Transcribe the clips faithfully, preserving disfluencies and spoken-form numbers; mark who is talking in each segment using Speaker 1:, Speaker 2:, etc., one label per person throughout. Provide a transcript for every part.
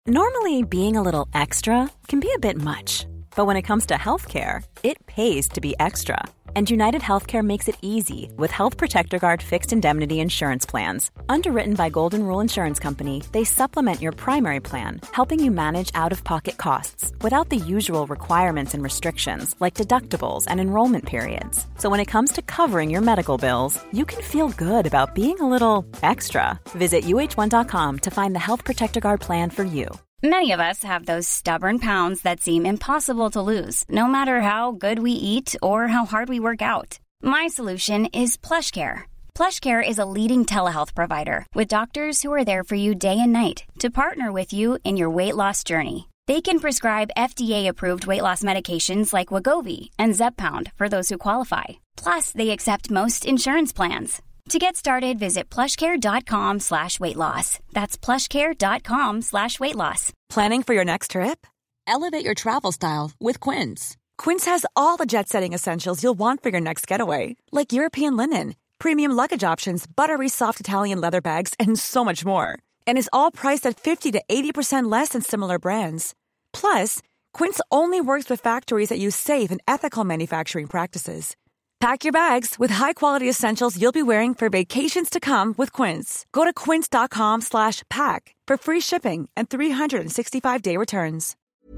Speaker 1: Normally, being a little extra can be a bit much, but when it comes to healthcare, it pays to be extra. And United Healthcare makes it easy with Health Protector Guard fixed indemnity insurance plans. Underwritten by Golden Rule Insurance Company, they supplement your primary plan, helping you manage out-of-pocket costs without the usual requirements and restrictions like deductibles and enrollment periods. So when it comes to covering your medical bills, you can feel good about being a little extra. Visit U H one dot com to find the Health Protector Guard plan for you.
Speaker 2: Many of us have those stubborn pounds that seem impossible to lose, no matter how good we eat or how hard we work out. My solution is PlushCare. PlushCare is a leading telehealth provider with doctors who are there for you day and night to partner with you in your weight loss journey. They can prescribe F D A-approved weight loss medications like Wegovy and Zepbound for those who qualify. Plus, they accept most insurance plans. To get started, visit plushcare.com slash weight loss. That's plushcare.com slash weight loss.
Speaker 3: Planning for your next trip? Elevate your travel style with Quince. Quince has all the jet-setting essentials you'll want for your next getaway, like European linen, premium luggage options, buttery soft Italian leather bags, and so much more. And is all priced at fifty to eighty percent less than similar brands. Plus, Quince only works with factories that use safe and ethical manufacturing practices. Pack your bags with high-quality essentials you'll be wearing for vacations to come with Quince. Go to quince.com slash pack for free shipping and three sixty-five day returns.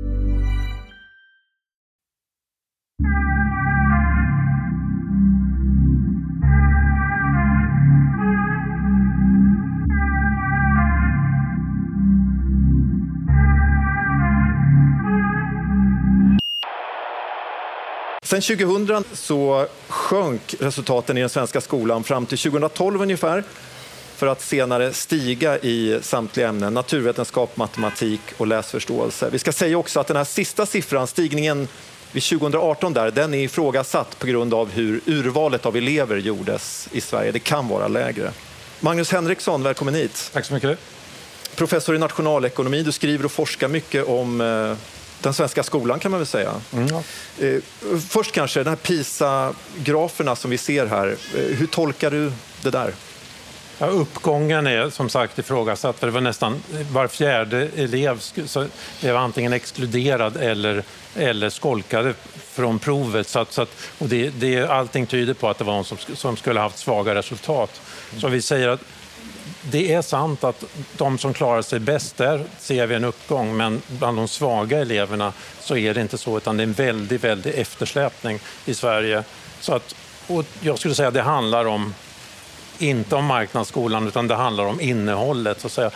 Speaker 4: Sen tjugohundra så sjönk resultaten i den svenska skolan fram till tjugohundratolv ungefär, för att senare stiga i samtliga ämnen: naturvetenskap, matematik och läsförståelse. Vi ska säga också att den här sista siffran, stigningen vid tjugohundraarton där, den är ifrågasatt på grund av hur urvalet av elever gjordes i Sverige. Det kan vara lägre. Magnus Henriksson, välkommen hit.
Speaker 5: Tack så mycket.
Speaker 4: Professor i nationalekonomi, du skriver och forskar mycket om eh, den svenska skolan, kan man väl säga. Mm. Eh, först kanske, den här PISA-graferna som vi ser här. Eh, hur tolkar du det där?
Speaker 5: Ja, uppgången är som sagt ifrågasatt, för det var nästan var fjärde elev så det var antingen exkluderad eller, eller skolkade från provet. Så att, så att, och det, det, allting tyder på att det var någon som, som skulle ha haft svaga resultat. Mm. Så vi säger att det är sant att de som klarar sig bäst där ser vi en uppgång, men bland de svaga eleverna så är det inte så, utan det är en väldigt, väldigt eftersläpning i Sverige. Så att, och jag skulle säga att det handlar om, inte om marknadsskolan, utan det handlar om innehållet, så att säga.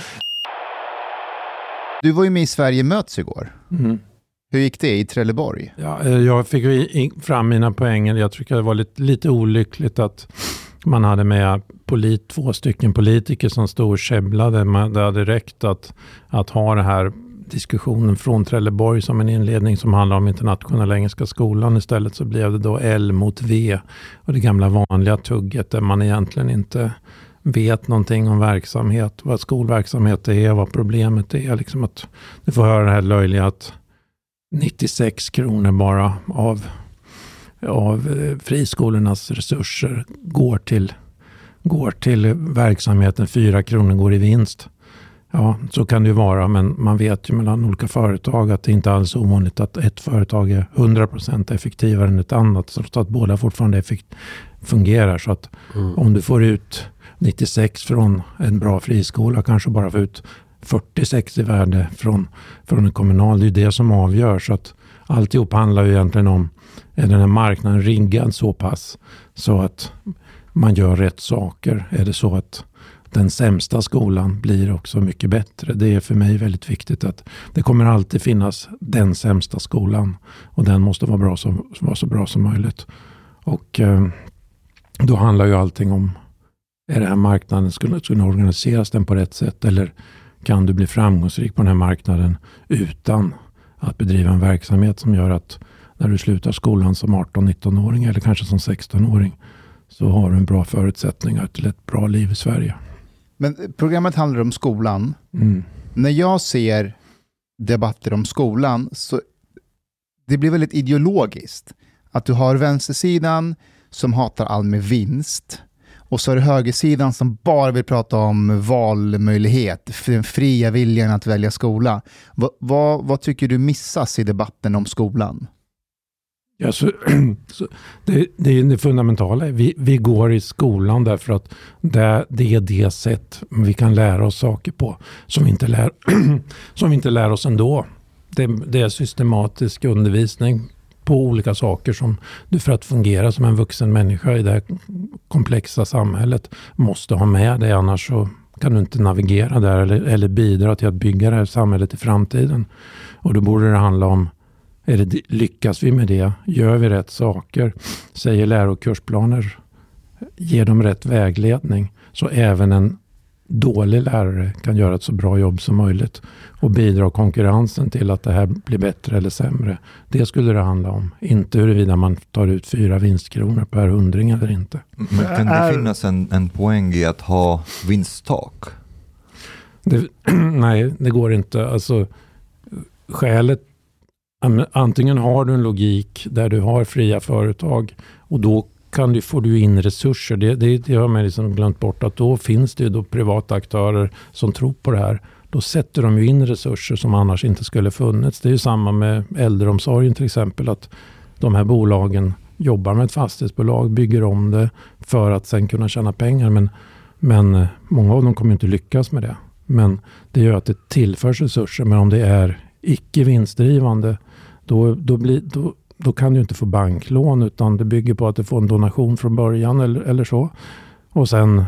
Speaker 6: Du var ju med i Sverige möts igår. Mm. Hur gick det i Trelleborg?
Speaker 5: Ja, jag fick fram mina poänger. Jag tycker det var lite, lite olyckligt att man hade med polit, två stycken politiker som stod och käbblade. Det hade räckt att, att ha den här diskussionen från Trelleborg som en inledning som handlar om internationella engelska skolan. Istället så blev det då L mot V och det gamla vanliga tugget där man egentligen inte vet någonting om verksamhet, vad skolverksamhet är, vad problemet är. Liksom att du får höra det här löjliga att nittiosex kronor bara av, av friskolornas resurser går till, går till verksamheten, fyra kronor går i vinst. Ja, så kan det ju vara, men man vet ju mellan olika företag att det inte alls är ovanligt att ett företag är hundra procent effektivare än ett annat, så att båda fortfarande effekt- fungerar. Så att mm. om du får ut nittiosex från en bra friskola, kanske bara får ut fyrtiosex i värde från, från en kommunal, det är ju det som avgör. Så att alltihop handlar ju egentligen om, är den här marknaden riggad så pass så att man gör rätt saker? Är det så att den sämsta skolan blir också mycket bättre? Det är för mig väldigt viktigt att det kommer alltid finnas den sämsta skolan och den måste vara, bra så, vara så bra som möjligt. Och eh, då handlar ju allting om, är det här marknaden, skulle kunna organiseras den på rätt sätt, eller kan du bli framgångsrik på den här marknaden utan att bedriva en verksamhet som gör att när du slutar skolan som arton-nitton-åring eller kanske som sexton-åring så har du en bra förutsättningar till ett bra liv i Sverige.
Speaker 6: Men programmet handlar om skolan. Mm. När jag ser debatter om skolan så det blir väldigt ideologiskt. Att du har vänstersidan som hatar all med vinst Och så är det högersidan som bara vill prata om valmöjlighet, den fria viljan att välja skola. Va, va, vad tycker du missas i debatten om skolan?
Speaker 5: Ja, så, så det, det är det fundamentala. Vi, vi går i skolan därför att det, det är det sätt vi kan lära oss saker på som vi inte lär, som vi inte lär oss ändå. Det, det är systematisk undervisning på olika saker som du för att fungera som en vuxen människa i det här komplexa samhället måste ha med dig, annars så kan du inte navigera där eller, eller bidra till att bygga det här samhället i framtiden. Och då borde det handla om, är det, lyckas vi med det? Gör vi rätt saker? Säger läro- och kursplaner? Ger dem rätt vägledning? Så även en dålig lärare kan göra ett så bra jobb som möjligt och bidra konkurrensen till att det här blir bättre eller sämre. Det skulle det handla om. Inte huruvida man tar ut fyra vinstkronor per hundring eller inte.
Speaker 7: Men kan det finnas en, en poäng i att ha vinsttak?
Speaker 5: Det, nej, det går inte. Alltså, skälet, antingen har du en logik där du har fria företag och då kan du, får du in resurser. Det, det, det har man liksom glömt bort, att då finns det ju då privata aktörer som tror på det här. Då sätter de ju in resurser som annars inte skulle funnits. Det är ju samma med äldreomsorgen till exempel, att de här bolagen jobbar med ett fastighetsbolag, bygger om det för att sen kunna tjäna pengar. Men, men många av dem kommer inte lyckas med det. Men det gör att det tillförs resurser. Men om det är icke vinstdrivande, då, då, blir, då, då kan du inte få banklån, utan det bygger på att du får en donation från början eller, eller så. Och sen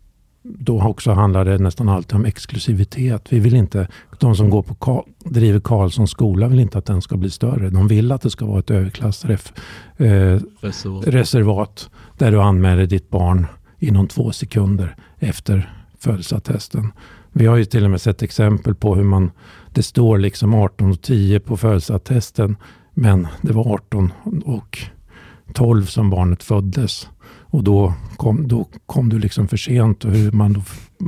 Speaker 5: då också handlar det nästan alltid om exklusivitet. Vi vill inte, de som går på Ka- driver Karlssons skola vill inte att den ska bli större. De vill att det ska vara ett överklassreservat eh, reservat. reservat där du anmäler ditt barn inom två sekunder efter födelseattesten. Vi har ju till och med sett exempel på hur man, det står liksom arton och tio på födelseattesten, men det var arton och tolv som barnet föddes. Och då kom, då kom du liksom för sent, och hur man då,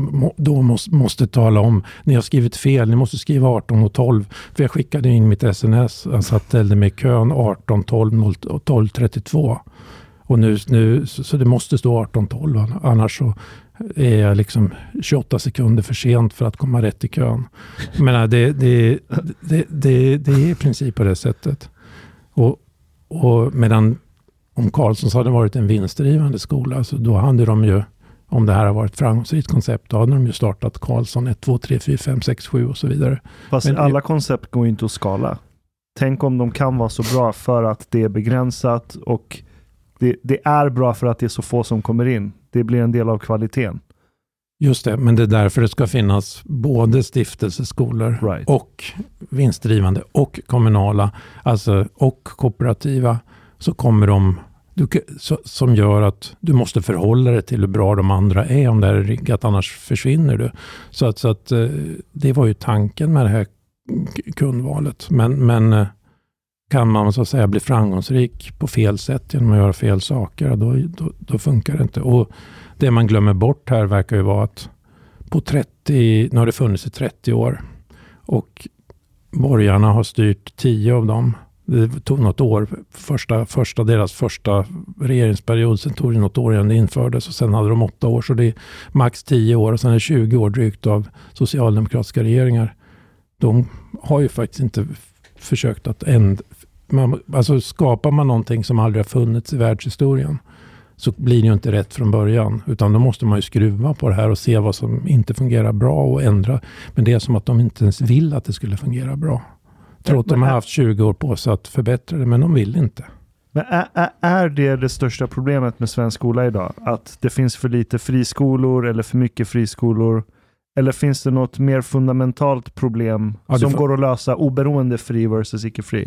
Speaker 5: då måste, måste tala om, ni har skrivit fel, ni måste skriva arton och tolv. För jag skickade in mitt sms, jag satte med kön arton tolv tolv trettiotvå. Och nu, nu så, så det måste stå arton tolv, annars så är jag liksom tjugoåtta sekunder för sent för att komma rätt i kön. Men det, det, det, det, det är i princip på det sättet. Och, och medan om Karlssons hade varit en vinstdrivande skola, så då hade de ju, om det här har varit ett framgångsrikt koncept, då hade de ju startat Karlsson ett, två, tre, fyra, fem, sex, sju och så vidare.
Speaker 8: Fast
Speaker 5: Men,
Speaker 8: alla koncept går ju inte att skala. Tänk om de kan vara så bra för att det är begränsat, och det, det är bra för att det är så få som kommer in. Det blir en del av kvaliteten.
Speaker 5: Just det, men det är därför det ska finnas både stiftelseskolor
Speaker 8: right.
Speaker 5: och vinstdrivande och kommunala, alltså och kooperativa, så kommer de, du, så, som gör att du måste förhålla dig till hur bra de andra är om det är riggat, annars försvinner du. Så att, så att det var ju tanken med det här kundvalet. Men, men kan man så att säga bli framgångsrik på fel sätt genom att göra fel saker, då, då, då funkar det inte. Och det man glömmer bort här verkar ju vara att på trettio, nu har det funnits i trettio år och borgarna har styrt tio av dem. Det tog något år, första, första, deras första regeringsperiod, sen tog det något år innan det infördes, och sen hade de åtta år, så det är max tio år, och sen är det tjugo år drygt av socialdemokratiska regeringar. De har ju faktiskt inte försökt att ändra, alltså skapar man någonting som aldrig har funnits i världshistorien, så blir det ju inte rätt från början, utan då måste man ju skruva på det här och se vad som inte fungerar bra och ändra. Men det är som att de inte ens vill att det skulle fungera bra. Trots att de har haft tjugo år på sig att förbättra det, men de vill inte.
Speaker 8: Men är, är det det största problemet med svensk skola idag? Att det finns för lite friskolor eller för mycket friskolor? Eller finns det något mer fundamentalt problem ja, som får... går att lösa oberoende fri versus icke-fri?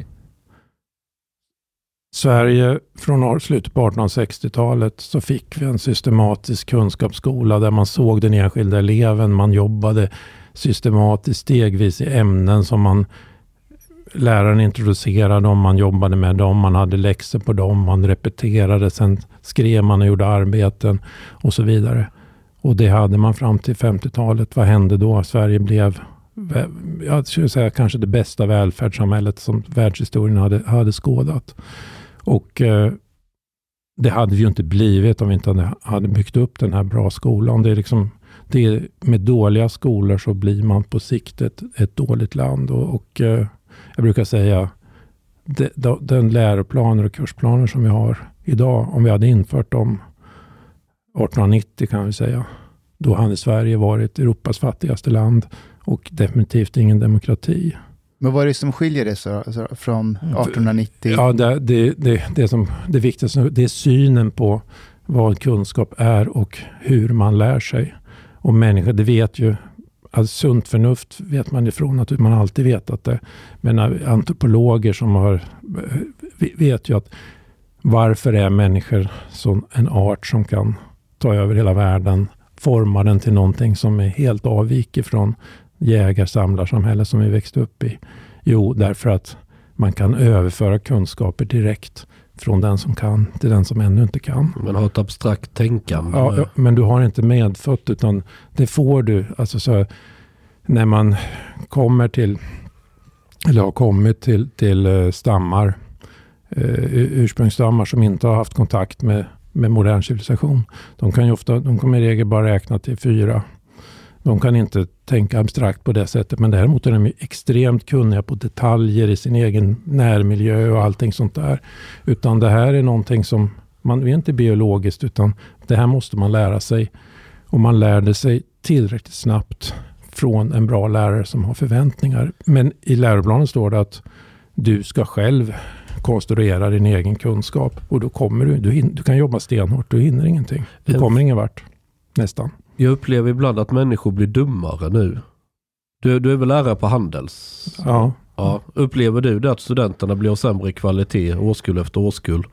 Speaker 5: Sverige från slutet på artonhundrasextiotalet så fick vi en systematisk kunskapsskola där man såg den enskilda eleven. Man jobbade systematiskt stegvis i ämnen som man läraren introducerade dem, man jobbade med dem, man hade läxor på dem, man repeterade, sen skrev man och gjorde arbeten och så vidare. Och det hade man fram till femtiotalet. Vad hände då? Sverige blev, jag skulle säga, kanske det bästa välfärdssamhället som världshistorien hade, hade skådat. Och eh, det hade vi ju inte blivit om vi inte hade byggt upp den här bra skolan. Det är liksom, det är, med dåliga skolor så blir man på sikt ett, ett dåligt land. Och, och eh, jag brukar säga, det, den läroplaner och kursplaner som vi har idag, om vi hade infört dem artonhundranittio kan vi säga, då hade Sverige varit Europas fattigaste land och definitivt ingen demokrati.
Speaker 6: Men vad är det som skiljer det så, så, från artonhundranittio?
Speaker 5: Ja, det, det, det, det, som, det viktigaste det är synen på vad kunskap är och hur man lär sig. Och människor, det vet ju, alltså sunt förnuft vet man ifrån att man alltid vetat det. Men antropologer som har, vet ju att varför är människor som en art som kan ta över hela världen, forma den till någonting som är helt avvikit från jägar-samlarsamhälle som vi växte upp i. Jo, därför att man kan överföra kunskaper direkt från den som kan till den som ännu inte kan.
Speaker 9: Man har ett abstrakt tänkande.
Speaker 5: Ja, ja, men du har inte medfött, utan det får du. Alltså så, när man kommer till, eller har kommit till, till stammar, eh, ursprungsstammar som inte har haft kontakt med, med modern civilisation. De kan ju ofta, de kommer i regel bara räkna till fyra. De kan inte tänka abstrakt på det sättet, men däremot är de extremt kunniga på detaljer i sin egen närmiljö och allting sånt där. Utan det här är någonting som, man är inte biologiskt, utan det här måste man lära sig. Och man lärde sig tillräckligt snabbt från en bra lärare som har förväntningar. Men i läroplanen står det att du ska själv konstruera din egen kunskap. Och då kommer du, du, hin- du kan jobba stenhårt, du hinner ingenting. Du kommer ingen vart, nästan.
Speaker 9: Jag upplever ibland att människor blir dummare nu. Du, du är väl lärare på Handels?
Speaker 5: Ja.
Speaker 9: Ja. Upplever du det att studenterna blir av sämre kvalitet årskull efter årskull?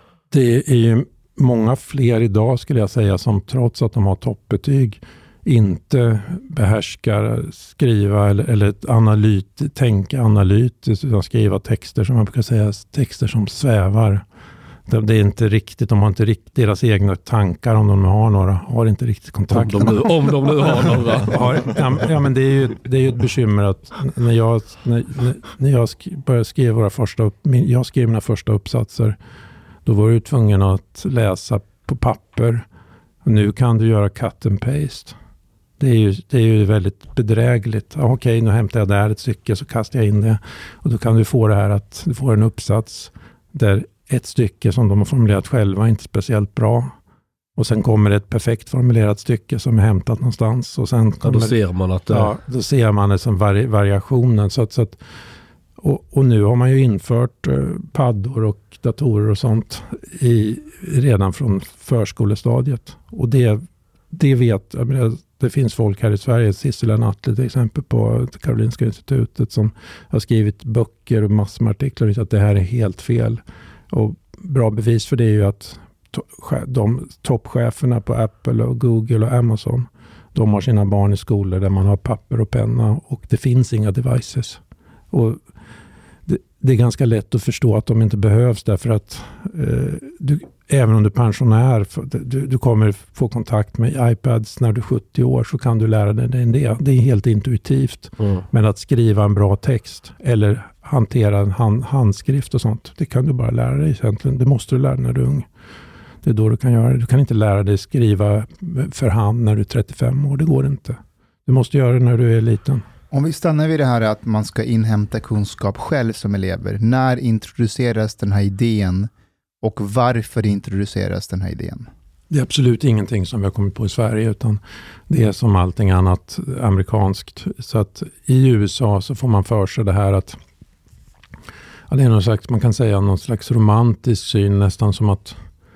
Speaker 5: Det är ju många fler idag skulle jag säga som trots att de har toppbetyg inte behärskar skriva eller, eller analyt, tänka analytiskt utan skriva texter som man brukar säga, texter som svävar. Det är inte riktigt, de har inte riktigt deras egna tankar om de har några, har inte riktigt kontakt.
Speaker 9: Om de nu, om de nu har några.
Speaker 5: Har, ja, ja, men det är ju, det är ju ett bekymmer att när jag, när, när jag sk- började skriva våra första upp, min, jag skrev mina första uppsatser, då var du tvungen att läsa på papper. Och nu kan du göra cut and paste. Det är ju, det är ju väldigt bedrägligt. Ja, okej, nu hämtar jag där ett stycke så kastar jag in det. Och då kan du få det här att du får en uppsats där ett stycke som de har formulerat själva inte speciellt bra. Och sen kommer ett perfekt formulerat stycke som är hämtat någonstans. Och sen kommer,
Speaker 9: ja, då ser man att det...
Speaker 5: Ja, då ser man det som vari, variationen. Så att, så att, och, och nu har man ju infört eh, paddor och datorer och sånt i, redan från förskolestadiet. Och det, det vet, jag menar, det finns folk här i Sverige, Sissela Nattli till exempel på Karolinska institutet som har skrivit böcker och massor med artiklar och att det här är helt fel. Och bra bevis för det är ju att to- de toppcheferna på Apple och Google och Amazon, de har sina barn i skolor där man har papper och penna och det finns inga devices. Och det, det är ganska lätt att förstå att de inte behövs därför att eh, du, även om du är pensionär, du, du kommer få kontakt med iPads när du är sjuttio år så kan du lära dig det. Det är helt intuitivt. Mm. Men att skriva en bra text eller hantera en hand, handskrift och sånt, det kan du bara lära dig egentligen. Det måste du lära dig när du är ung. Det är då du kan göra det. Du kan inte lära dig skriva för hand när du är trettiofem år. Det går inte. Du måste göra det när du är liten.
Speaker 6: Om vi stannar vid det här att man ska inhämta kunskap själv som elever. När introduceras den här idén och varför introduceras den här idén?
Speaker 5: Det är absolut ingenting som vi har kommit på i Sverige utan det är som allting annat amerikanskt. Så att i U S A så får man för sig det här att ja, det är någon slags, man kan säga någon slags romantisk syn nästan som att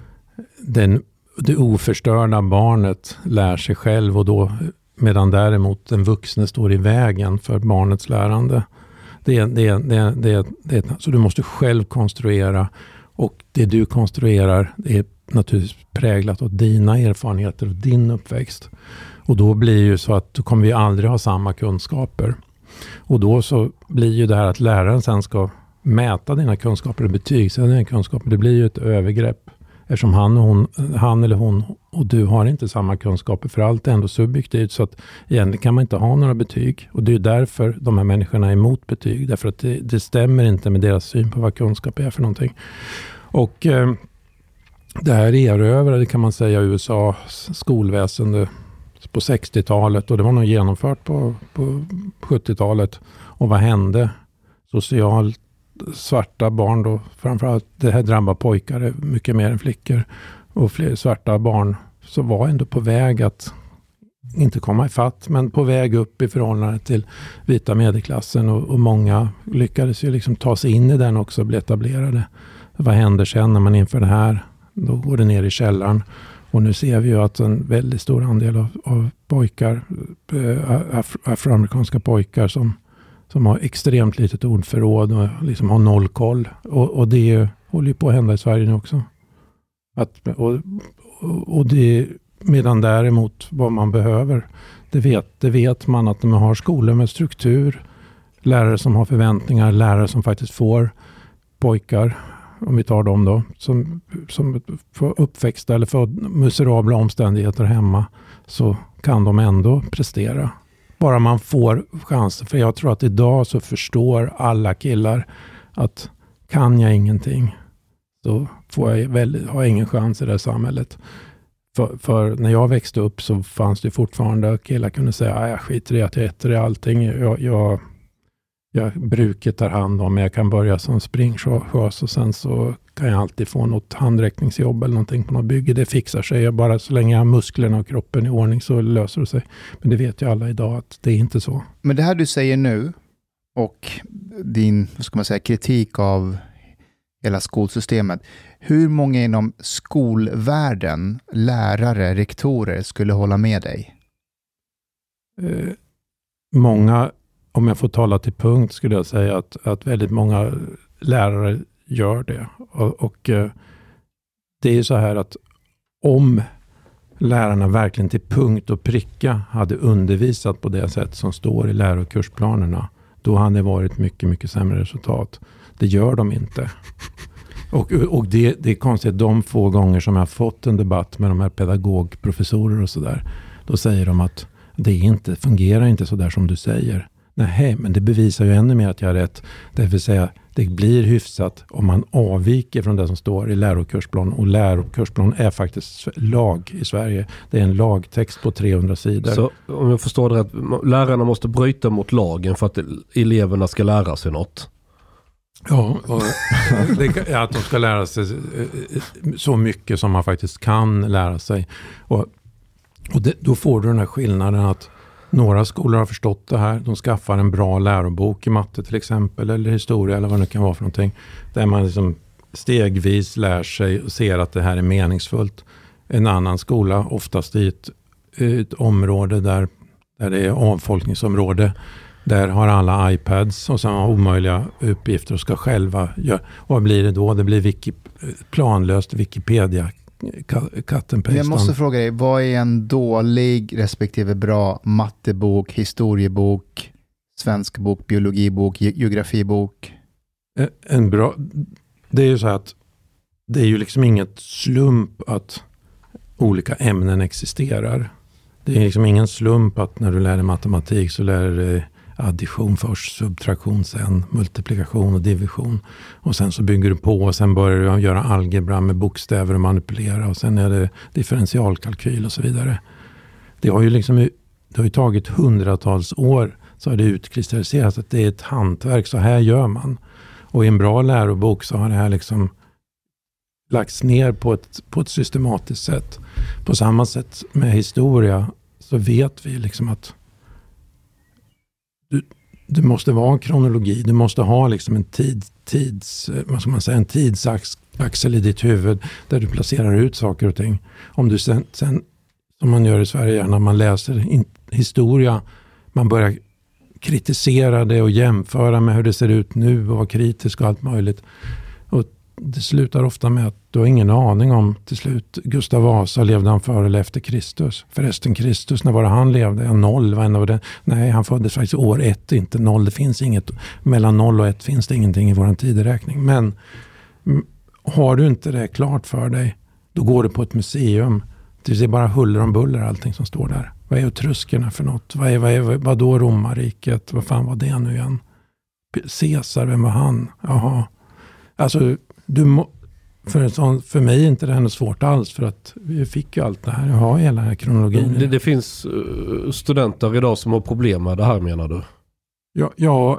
Speaker 5: den, det oförstörda barnet lär sig själv och då medan däremot den vuxne står i vägen för barnets lärande. Det, det, det, det, det, så du måste själv konstruera och det du konstruerar är naturligtvis präglat av dina erfarenheter och din uppväxt. Och då blir det ju så att du kommer vi aldrig ha samma kunskaper. Och då så blir ju det här att läraren sen ska mäta dina kunskaper och betygsätta dina kunskaper. Det blir ju ett övergrepp. Eftersom han, och hon, han eller hon och du har inte samma kunskaper för allt är ändå subjektivt så att egentligen kan man inte ha några betyg. Och det är därför de här människorna är emot betyg. Därför att det, det stämmer inte med deras syn på vad kunskap är för någonting. Och eh, det här erövrade kan man säga U S A:s skolväsende på sextiotalet och det var nog genomfört på, på sjuttiotalet. Och vad hände? Socialt svarta barn då, framförallt det här drabbar pojkar mycket mer än flickor och fler svarta barn så var ändå på väg att inte komma ifatt men på väg upp i förhållande till vita medelklassen och, och många lyckades ju liksom ta sig in i den också och bli etablerade. Vad händer sen när man inför det här? Då går det ner i källaren och nu ser vi ju att en väldigt stor andel av, av pojkar, af, afroamerikanska pojkar som som har extremt litet ordförråd och liksom har noll koll. Och, och det håller ju på att hända i Sverige nu också. Att, och, och det, medan däremot vad man behöver, det vet, det vet man att man har skolor med struktur, lärare som har förväntningar, lärare som faktiskt får pojkar, om vi tar dem då, som, som får uppväxta eller får miserabla omständigheter hemma, så kan de ändå prestera. Bara man får chansen. För jag tror att idag så förstår alla killar att kan jag ingenting så får jag väl, har jag ingen chans i det här samhället. För, för när jag växte upp så fanns det fortfarande killar kunde säga jag skiter i att jag äter i allting. Jag, jag, jag bruket tar hand om. Jag kan börja som springsjös och sen så kan jag alltid få något handräckningsjobb eller någonting på något bygge. Det fixar sig. Jag bara så länge jag har musklerna och kroppen i ordning så löser det sig. Men det vet ju alla idag att det är inte så.
Speaker 6: Men det här du säger nu och din, vad ska man säga, kritik av hela skolsystemet. Hur många inom skolvärlden, lärare, rektorer skulle hålla med dig?
Speaker 5: Eh, många, om jag får tala till punkt skulle jag säga att, att väldigt många lärare gör det. Och, och eh, det är ju så här att om lärarna verkligen till punkt och pricka hade undervisat på det sätt som står i lär- och kursplanerna, då hade det varit mycket, mycket sämre resultat. Det gör de inte. Och, och det, det är konstigt, de få gånger som jag har fått en debatt med de här pedagogprofessorer och sådär, då säger de att det inte, fungerar inte så där som du säger. Nej, men det bevisar ju ännu mer att jag har rätt. Det vill säga, det blir hyfsat om man avviker från det som står i läro- och kursplan. Och läro- och kursplan är faktiskt lag i Sverige. Det är en lagtext på trehundra sidor. Så
Speaker 9: om jag förstår det rätt, lärarna måste bryta mot lagen för att eleverna ska lära sig något?
Speaker 5: Ja, och det, att de ska lära sig så mycket som man faktiskt kan lära sig. Och, och det, då får du den här skillnaden att några skolor har förstått det här. De skaffar en bra lärobok i matte till exempel, eller historia eller vad det kan vara för någonting. Där man liksom stegvis lär sig och ser att det här är meningsfullt. En annan skola, oftast i ett, ett område där, där det är avfolkningsområde, där har alla iPads och sen har omöjliga uppgifter och ska själva göra. Och vad blir det då? Det blir wiki, planlöst Wikipedia.
Speaker 6: Jag måste fråga dig, vad är en dålig respektive bra mattebok, historiebok, svensk bok, biologibok, geografibok?
Speaker 5: En bra, det är ju så att det är ju liksom inget slump att olika ämnen existerar. Det är liksom ingen slump att när du lär dig matematik så lär du dig addition först, subtraktion sen, multiplikation och division. Och sen så bygger du på och sen börjar du göra algebra med bokstäver och manipulera och sen är det differentialkalkyl och så vidare. Det har ju liksom det har ju tagit hundratals år så har det utkristalliserats att det är ett hantverk, så här gör man. Och i en bra lärobok så har det här liksom lagts ner på ett, på ett systematiskt sätt. På samma sätt med historia så vet vi liksom att Du, du måste vara en kronologi, du måste ha liksom en tid, tids, vad ska man säga, en tidsaxel i ditt huvud där du placerar ut saker och ting. Om du sen, sen som man gör i Sverige när man läser in, historia, man börjar kritisera det och jämföra med hur det ser ut nu och vara kritisk och allt möjligt. Och det slutar ofta med att du har ingen aning om till slut Gustav Vasa, levde han före eller efter Kristus? Förresten Kristus, när var det han levde? Ja, noll, vad var det? Nej, han föddes faktiskt år ett, inte noll. Det finns inget, mellan noll och ett finns det ingenting i vår tideräkning. Men m- har du inte det klart för dig, då går du på ett museum. Det är bara huller om buller allting som står där. Vad är Etruskerna för något? Vad är, vad är, vad då romarriket? Vad fan var det nu igen? Caesar, vem var han? Jaha. Alltså, du må, För, sån, för mig är inte det här svårt alls, för att vi fick ju allt det här. Jag har hela den här kronologin.
Speaker 9: Det, det finns studenter idag som har problem med det här, menar du?
Speaker 5: Ja, ja,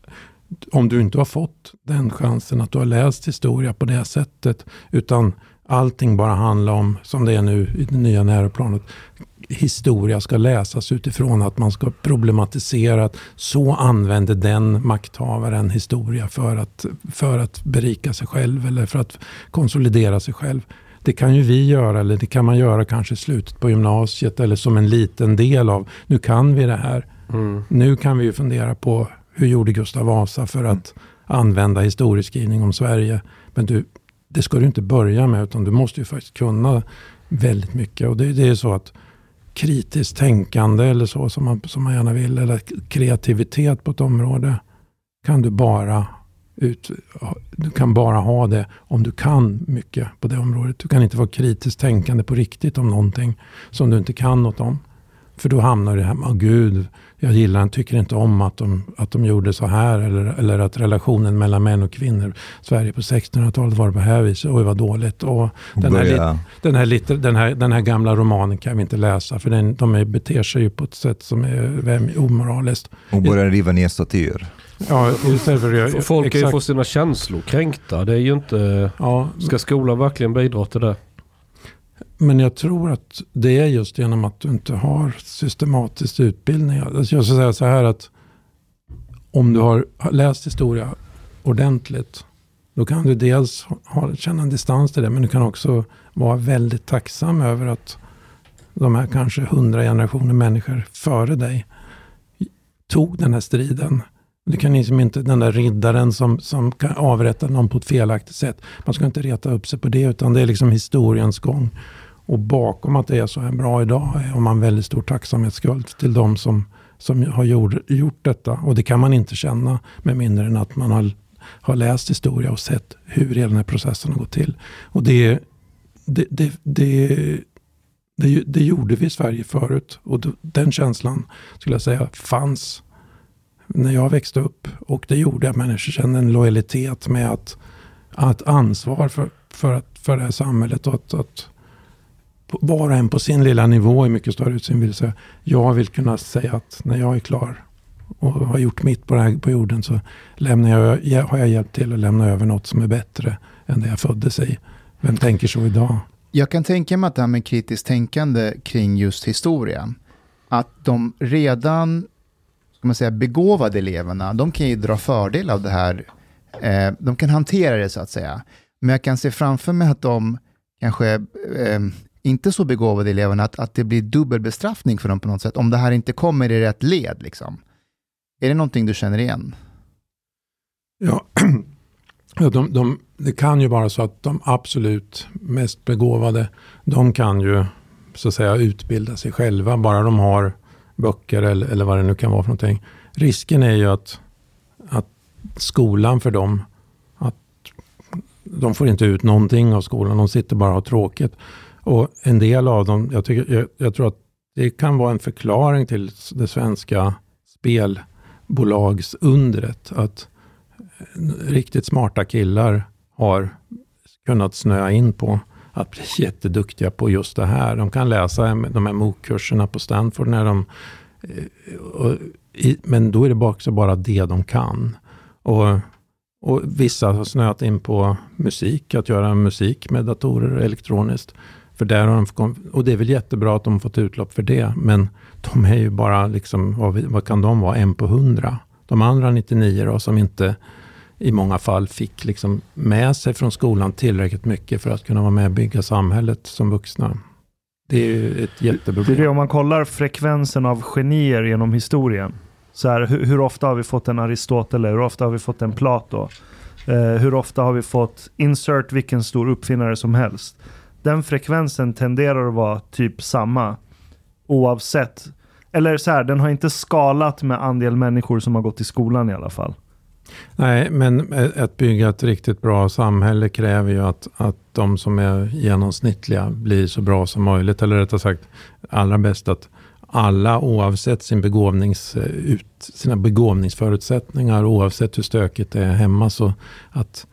Speaker 5: om du inte har fått den chansen att du har läst historia på det sättet, utan allting bara handlar om, som det är nu i det nya läroplanet, historia ska läsas utifrån att man ska problematisera att så använder den makthavaren historia för att, för att berika sig själv eller för att konsolidera sig själv. Det kan ju vi göra, eller det kan man göra kanske i slutet på gymnasiet eller som en liten del av, nu kan vi det här. Mm. Nu kan vi ju fundera på hur gjorde Gustav Vasa för att använda historieskrivning om Sverige. Men du, det ska du inte börja med, utan du måste ju faktiskt kunna väldigt mycket. Och det, det är så att kritiskt tänkande eller så som man, som man gärna vill, eller kreativitet på ett område kan du bara ut, du kan bara ha det om du kan mycket på det området. Du kan inte vara kritiskt tänkande på riktigt om någonting som du inte kan något om. För då hamnar det här med, oh, gud, jag gillar, tycker inte om att de, att de gjorde så här, eller, eller att relationen mellan män och kvinnor Sverige på sextonhundratalet var på det här viset, oj vad dåligt. Och den, här, li, den, här, lite, den, här, den här gamla romanen kan vi inte läsa, för den, de är, beter sig ju på ett sätt som är omoraliskt.
Speaker 7: Och börjar riva ner statyr.
Speaker 5: Ja, istället för det,
Speaker 9: folk
Speaker 5: exakt.
Speaker 9: kan ju få sina känslor kränkta. Det är ju inte... Ja, ska skolan verkligen bidra till det?
Speaker 5: Men jag tror att det är just genom att du inte har systematisk utbildning. Alltså jag ska säga så här att om du har läst historia ordentligt, då kan du dels ha, känna en distans till det, men du kan också vara väldigt tacksam över att de här kanske hundra generationer människor före dig tog den här striden. Du kan liksom inte, den där riddaren som, som kan avrätta någon på ett felaktigt sätt. Man ska inte reta upp sig på det, utan det är liksom historiens gång. Och bakom att det är så här bra idag har man väldigt stor tacksamhetsskuld till de som, som har gjort, gjort detta. Och det kan man inte känna med mindre än att man har, har läst historia och sett hur hela den här processen har gått till. Och det, det, det, det, det, det gjorde vi i Sverige förut. Och den känslan, skulle jag säga, fanns när jag växte upp. Och det gjorde att människor kände en lojalitet med att, att ansvar för, för, att, för det här samhället och att, att var och en på sin lilla nivå i mycket större utsträckning vill säga, jag vill kunna säga att när jag är klar och har gjort mitt på, det här, på jorden, så lämnar jag, har jag hjälpt till att lämna över något som är bättre än det jag föddes i. Vem tänker så idag?
Speaker 6: Jag kan tänka mig att det här med kritiskt tänkande kring just historia, att de redan, ska man säga, begåvade eleverna, de kan ju dra fördel av det här. Eh, de kan hantera det så att säga. Men jag kan se framför mig att de kanske eh, inte så begåvade eleverna, att, att det blir dubbelbestraffning för dem på något sätt, om det här inte kommer i rätt led liksom. Är det någonting du känner igen?
Speaker 5: Ja, de, de, det kan ju vara så att de absolut mest begåvade, de kan ju så att säga utbilda sig själva, bara de har böcker eller, eller vad det nu kan vara för någonting. Risken är ju att, att skolan för dem, att de får inte ut någonting av skolan, de sitter bara och har tråkigt. Och en del av dem, jag, tycker, jag, jag tror att det kan vara en förklaring till det svenska spelbolagsundret, att riktigt smarta killar har kunnat snöa in på att bli jätteduktiga på just det här. De kan läsa de här M O O-kurserna på Stanford när de, och, men då är det också bara det de kan. Och, och vissa har snöat in på musik, att göra musik med datorer elektroniskt. För där har de, och det är väl jättebra att de har fått utlopp för det, men de är ju bara liksom, vad, vad kan de vara, en på hundra? De andra nittionio då, som inte i många fall fick liksom med sig från skolan tillräckligt mycket för att kunna vara med och bygga samhället som vuxna. Det är ju ett jätteproblem.
Speaker 8: Det är det, om man kollar frekvensen av genier genom historien. Så här, hur, hur ofta har vi fått en Aristoteles? Hur ofta har vi fått en Plato? Eh, hur ofta har vi fått insert vilken stor uppfinnare som helst? Den frekvensen tenderar att vara typ samma oavsett. Eller så här, den har inte skalat med andel människor som har gått i skolan i alla fall.
Speaker 5: Nej, men att bygga ett riktigt bra samhälle kräver ju att, att de som är genomsnittliga blir så bra som möjligt. Eller rättare sagt, allra bäst att alla oavsett sin begåvnings, ut, sina begåvningsförutsättningar, oavsett hur stökigt det är hemma, så att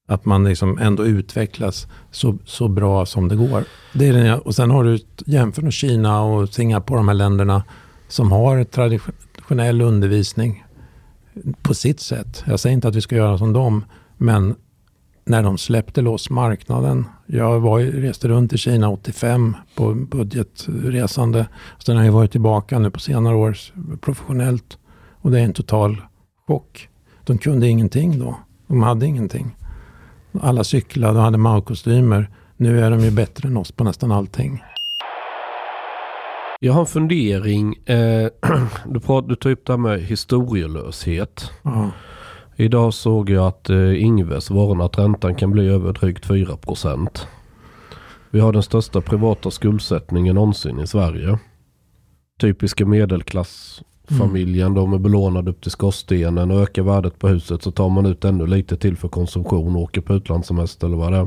Speaker 5: att man liksom ändå utvecklas så, så bra som det går. Det är den, och sen har du jämfört med Kina och Singapore, de här länderna som har traditionell undervisning på sitt sätt. Jag säger inte att vi ska göra som dem, men när de släppte loss marknaden. Jag var, reste runt i Kina åttiofem på budgetresande. Sen har jag varit tillbaka nu på senare år professionellt. Och det är en total chock. De kunde ingenting då. De hade ingenting. Alla cyklade och hade Mao-kostymer. Nu är de ju bättre än oss på nästan allting.
Speaker 9: Jag har en fundering. Eh, du, pratar, du tar upp det här med historielöshet.
Speaker 5: Ja.
Speaker 9: Idag såg jag att eh, Ingves varnar att räntan kan bli över drygt fyra procent. Vi har den största privata skuldsättningen någonsin i Sverige. Typiska medelklassfamiljen, mm. de är belånade upp till skorstenen och ökar värdet på huset så tar man ut ännu lite till för konsumtion och åker på utlandssemester eller vad det är.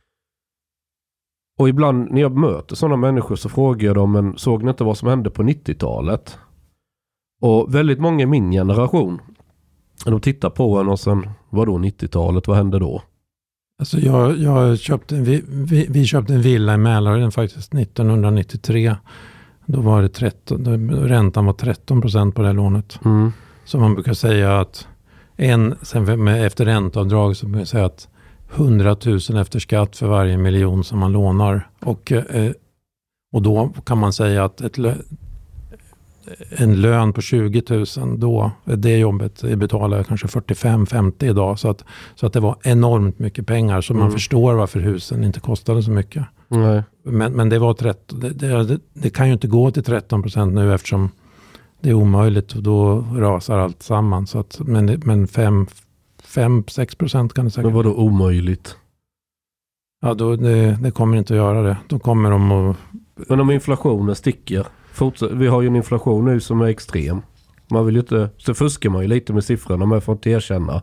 Speaker 9: Och ibland när jag möter sådana människor så frågar jag dem, men såg ni inte vad som hände på nittiotalet? Och väldigt många i min generation, de tittar på en och sen, vadå nittiotalet, vad hände då?
Speaker 5: Alltså jag, jag köpte en, vi, vi, vi köpte en villa i Mälaröden faktiskt nittonhundranittiotre. Då var det tretton, då, räntan var tretton procent på det här lånet.
Speaker 9: Mm.
Speaker 5: Så man brukar säga att en, sen med, efter ränteavdrag så brukar jag säga att hundratusen efter skatt för varje miljon som man lånar. Och, eh, och då kan man säga att ett lö, en lön på tjugo tusen då, det jobbet betalar jag kanske fyrtiofem femtio idag. Så att, så att det var enormt mycket pengar. Så mm. man förstår varför husen inte kostade så mycket.
Speaker 9: Nej.
Speaker 5: Men, men det var tretton, det, det, det kan ju inte gå till tretton procent nu eftersom det är omöjligt och då rasar allt samman. Så att, men men fem till sex procent kan det säkert.
Speaker 9: Men vad då omöjligt?
Speaker 5: Ja, då, det, det kommer inte att göra det. Då kommer de att...
Speaker 9: Men om inflationen sticker, fortsätt, vi har ju en inflation nu som är extrem. Man vill ju inte, så fuskar man ju lite med siffrorna, men får inte erkänna.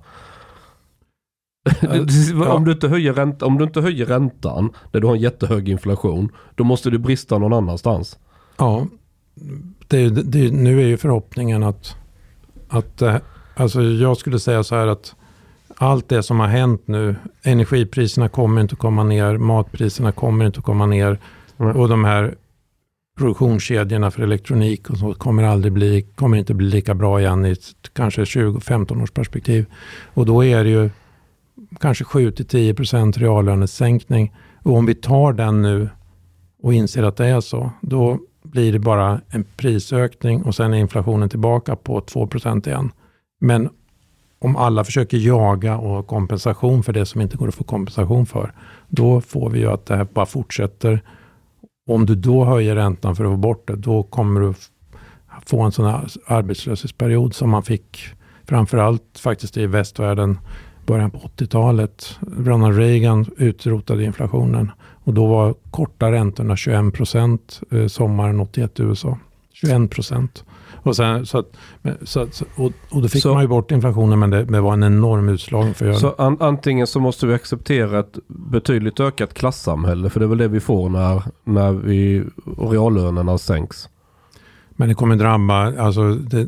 Speaker 5: Ja.
Speaker 9: om, du inte höjer ränta, om du inte höjer räntan när du har en jättehög inflation, då måste du brista någon annanstans.
Speaker 5: Ja, det, det, nu är ju förhoppningen att, att alltså jag skulle säga så här att allt det som har hänt nu, energipriserna kommer inte att komma ner, matpriserna kommer inte att komma ner mm. och de här produktionskedjorna för elektronik och så kommer aldrig bli, kommer inte bli lika bra igen i kanske tjugo till femton års perspektiv. Och då är det ju kanske sju till tio procent reallönesänkning. Och om vi tar den nu och inser att det är så, då blir det bara en prisökning och sen är inflationen tillbaka på två procent igen. Men om alla försöker jaga och kompensation för det som inte går att få kompensation för, då får vi ju att det här bara fortsätter. Om du då höjer räntan för att få bort det, då kommer du få en sån här arbetslöshetsperiod som man fick framförallt faktiskt i västvärlden början på åttiotalet. Ronald Reagan utrotade inflationen och då var korta räntorna tjugoen procent eh, sommaren åttioett i U S A. tjugoen procent. Och, sen, så att, så, och, och då fick så, man ju bort inflationen, men det, det var en enorm utslagning för att göra.
Speaker 9: Så an, antingen så måste vi acceptera ett betydligt ökat klassamhälle, för det är väl det vi får när, när vi, reallönerna sänks.
Speaker 5: Men det kommer drabba, alltså det,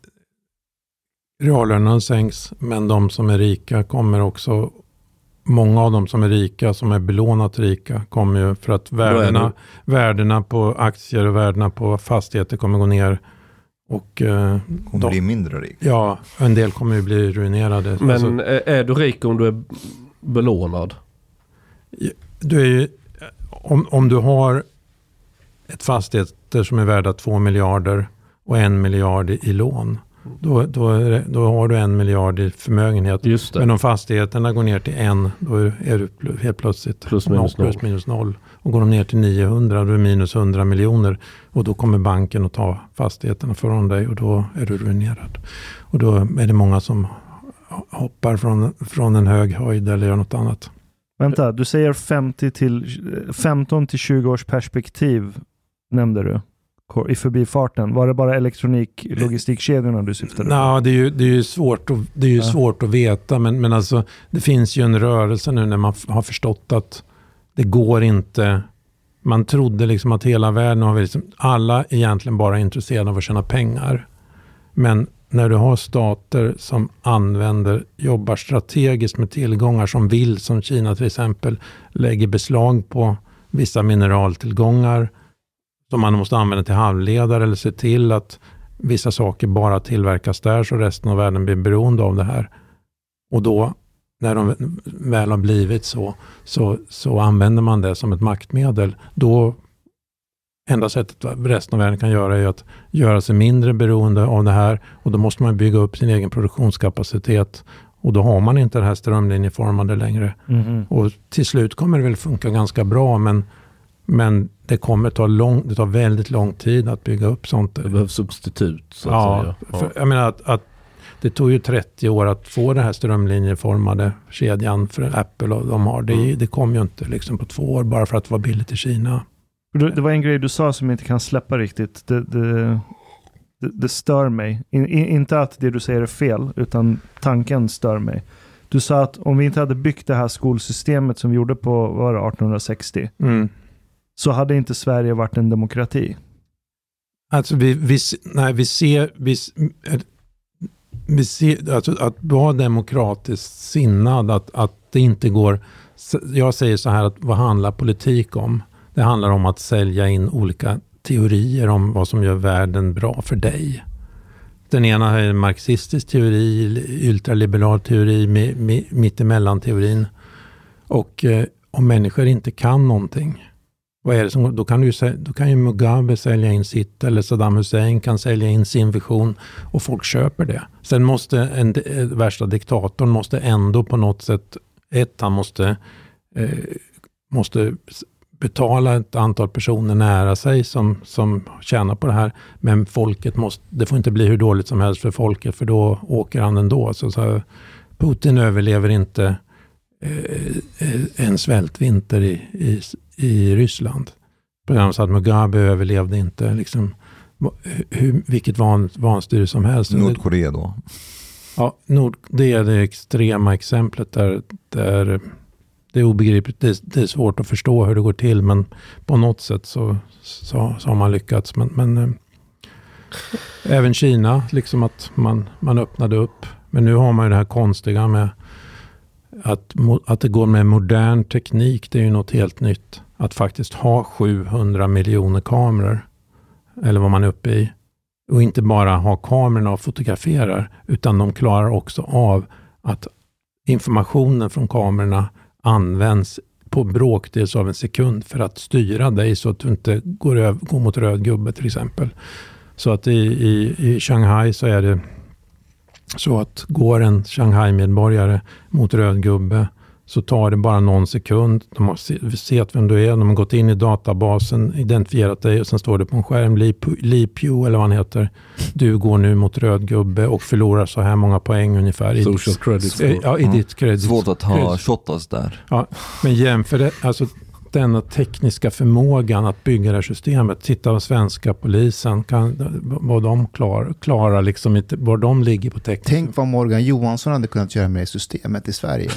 Speaker 5: reallönerna sänks, men de som är rika kommer också, många av dem som är rika, som är belånat rika, kommer ju för att värdena, värdena på aktier och värdena på fastigheter kommer gå ner. Och eh,
Speaker 7: kommer
Speaker 5: de,
Speaker 7: bli mindre rik.
Speaker 5: Ja, en del kommer ju bli ruinerade.
Speaker 9: Men
Speaker 5: alltså,
Speaker 9: är du rik om du är belånad?
Speaker 5: Du är ju, om, om du har ett fastigheter som är värda två miljarder och en miljard i, i lån, då, då, är, då har du en miljard i förmögenhet.
Speaker 9: Just det.
Speaker 5: Men om fastigheterna går ner till en, då är du helt plötsligt
Speaker 9: plus minus,
Speaker 5: noll, plus minus noll. Och går de ner till niohundra, då är det minus hundra miljoner. Och då kommer banken att ta fastigheterna från dig och då är du ruinerad. Och då är det många som hoppar från, från en hög höjd eller gör något annat.
Speaker 8: Vänta, du säger femtio till, femton till tjugo års perspektiv, nämnde du i förbifarten. Var det bara elektronik, logistikkedjorna du syftade på?
Speaker 5: Nej, det är ju, det är ju, svårt, att, det är ju ja. svårt att veta, men, men alltså, det finns ju en rörelse nu när man f- har förstått att det går inte. Man trodde liksom att hela världen har liksom, alla egentligen bara är intresserade av att tjäna pengar. Men när du har stater som använder, jobbar strategiskt med tillgångar som vill, som Kina till exempel, lägger beslag på vissa mineraltillgångar som man måste använda till halvledare eller se till att vissa saker bara tillverkas där så resten av världen blir beroende av det här. Och då, när de väl har blivit så, så, så använder man det som ett maktmedel. Då, enda sättet resten av världen kan göra är att göra sig mindre beroende av det här, och då måste man bygga upp sin egen produktionskapacitet, och då har man inte det här strömlinjeformade längre. Mm. Och till slut kommer det väl funka ganska bra, men, men det kommer ta lång, det tar väldigt lång tid att bygga upp sånt.
Speaker 9: Det behövs substitut, så att
Speaker 5: ja,
Speaker 9: säga. Ja.
Speaker 5: För, jag menar att, att det tog ju trettio år att få det här strömlinjeformade kedjan för Apple, och de har det, mm. det kom ju inte liksom på två år bara för att det var billigt i Kina.
Speaker 8: Det var en grej du sa som jag inte kan släppa riktigt. Det, det, det, det stör mig. In, in, inte att det du säger är fel, utan tanken stör mig. Du sa att om vi inte hade byggt det här skolsystemet som vi gjorde på var det, arton sextio, mm. så hade inte Sverige varit en demokrati.
Speaker 5: Alltså vi, vi, nej, vi ser... Vi, vi ser alltså att vara demokratiskt sinnad, att, att det inte går... Jag säger så här, att vad handlar politik om? Det handlar om att sälja in olika teorier om vad som gör världen bra för dig. Den ena är en marxistisk teori, ultraliberal teori, mittemellan-teorin. Och eh, om människor inte kan någonting, vad är det som, då kan ju då kan ju Mugabe sälja in sitt, eller Saddam Hussein kan sälja in sin vision, och folk köper det. Sen måste en, en värsta diktatorn måste ändå på något sätt, ett, han måste eh, måste betala ett antal personer nära sig som, som tjänar på det här. Men folket måste, det får inte bli hur dåligt som helst för folket, för då åker han ändå. Så, så här, Putin överlever inte eh, en svältvinter i, i, i Ryssland. Så att Mugabe överlevde inte liksom, hur, vilket van, vanstyre som helst.
Speaker 7: Nordkorea då?
Speaker 5: Ja, Nord, det är det extrema exemplet där, där det är obegripligt. Det är, det är svårt att förstå hur det går till, men på något sätt så, så, så har man lyckats. Men, men äh, även Kina, liksom att man, man öppnade upp. Men nu har man ju det här konstiga med att, att det går med modern teknik. Det är ju något helt nytt. Att faktiskt ha sjuhundra miljoner kameror, eller vad man är uppe i. Och inte bara ha kamerorna och fotograferar, utan de klarar också av att informationen från kamerorna används på bråkdels av en sekund för att styra dig så att du inte går, över, går mot röd gubbe till exempel. Så att i, i, i Shanghai så är det så att går en Shanghai-medborgare mot röd gubbe så tar det bara någon sekund. De har sett vem du är, de har gått in i databasen, identifierat dig, och sen står det på en skärm, Li Pu eller vad han heter. Du går nu mot röd gubbe och förlorar så här många poäng ungefär.
Speaker 9: Social credit score.
Speaker 5: Ja, i ditt credit.
Speaker 7: Svårt att ha shotas där.
Speaker 5: Ja, men jämför det, alltså denna tekniska förmågan att bygga det här systemet. Titta på svenska polisen, kan, vad de klarar, klarar liksom inte, var de ligger på teknik.
Speaker 6: Tänk vad Morgan Johansson hade kunnat göra med det systemet i Sverige.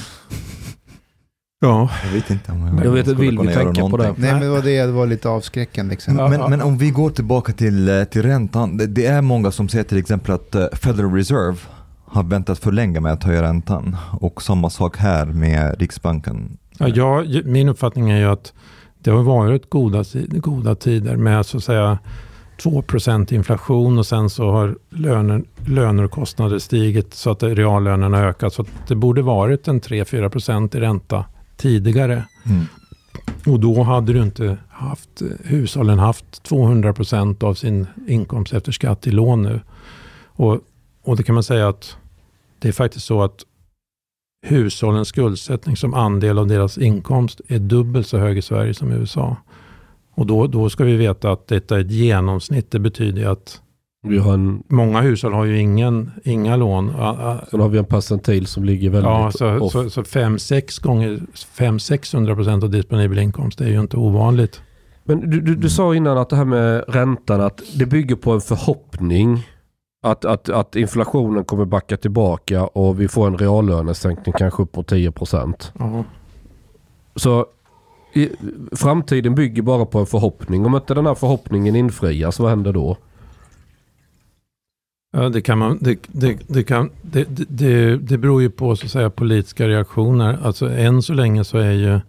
Speaker 5: Ja.
Speaker 7: Jag vet inte om jag,
Speaker 9: jag vet inte, vill vi tänka på det.
Speaker 6: Nej, men det var, det, det var lite avskräckande exempel.
Speaker 7: Men, men om vi går tillbaka till, till räntan. Det, det är många som säger till exempel att uh, Federal Reserve har väntat för länge med att höja räntan. Och samma sak här med Riksbanken.
Speaker 5: Ja, jag, min uppfattning är ju att det har varit goda, goda tider med så att säga två procent inflation, och sen så har löner, löner och kostnader stigit så att reallönerna har ökat. Så att det borde varit en tre till fyra procent i ränta tidigare. Mm. Och då hade du inte haft, hushållen haft tvåhundra procent av sin inkomst efter skatt i lån nu. Och, och det kan man säga att det är faktiskt så att hushållens skuldsättning som andel av deras inkomst är dubbelt så hög i Sverige som i U S A. Och då, då ska vi veta att detta är ett genomsnitt. Det betyder att
Speaker 9: vi har en,
Speaker 5: många hushåll har ju ingen, inga lån.
Speaker 9: Sen har vi en percentil som ligger väldigt
Speaker 5: ja, så, så, så fem sex gånger fem sexhundra procent av disponibel inkomst, det är ju inte ovanligt.
Speaker 9: Men du, du, du mm. sa innan att det här med räntan, att det bygger på en förhoppning att, att, att inflationen kommer backa tillbaka och vi får en reallönesänkning kanske upp på tio procent. Uh-huh. Så i, framtiden bygger bara på en förhoppning. Om inte den här förhoppningen infrias, vad händer då?
Speaker 5: Ja, det kan man, det, det, det, kan, det, det, det beror ju på så att säga politiska reaktioner. Alltså än så länge så är ju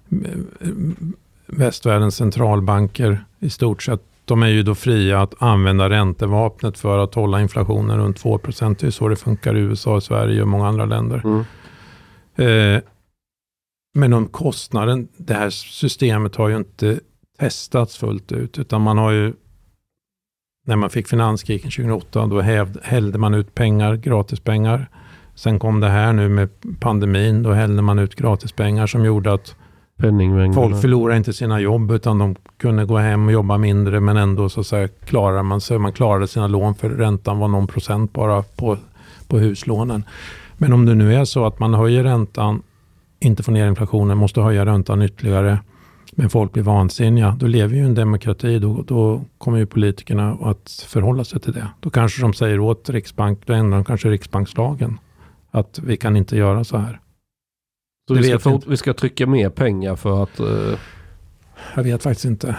Speaker 5: västvärldens centralbanker i stort sett, de är ju då fria att använda räntevapnet för att hålla inflationen runt två procent. Det är så det funkar i U S A, Sverige och många andra länder. Mm. Eh, men om kostnaden, det här systemet har ju inte testats fullt ut, utan man har ju, när man fick finanskrisen tjugohundraåtta, då hävde, hällde man ut pengar, gratis pengar. Sen kom det här nu med pandemin, då hällde man ut gratis pengar som gjorde att folk förlorade inte sina jobb, utan de kunde gå hem och jobba mindre, men ändå så att säga klarar man sig. Man klarade sina lån, för räntan var någon procent bara på, på huslånen. Men om det nu är så att man höjer räntan, inte får ner inflationen, måste höja räntan ytterligare, men folk blir vansinniga, då lever ju en demokrati, då, då kommer ju politikerna att förhålla sig till det. Då kanske de säger åt Riksbank, då ändrar de kanske Riksbankslagen, att vi kan inte göra så här.
Speaker 9: Så vi ska, få, vi ska trycka mer pengar för att... Uh...
Speaker 5: Jag vet faktiskt inte.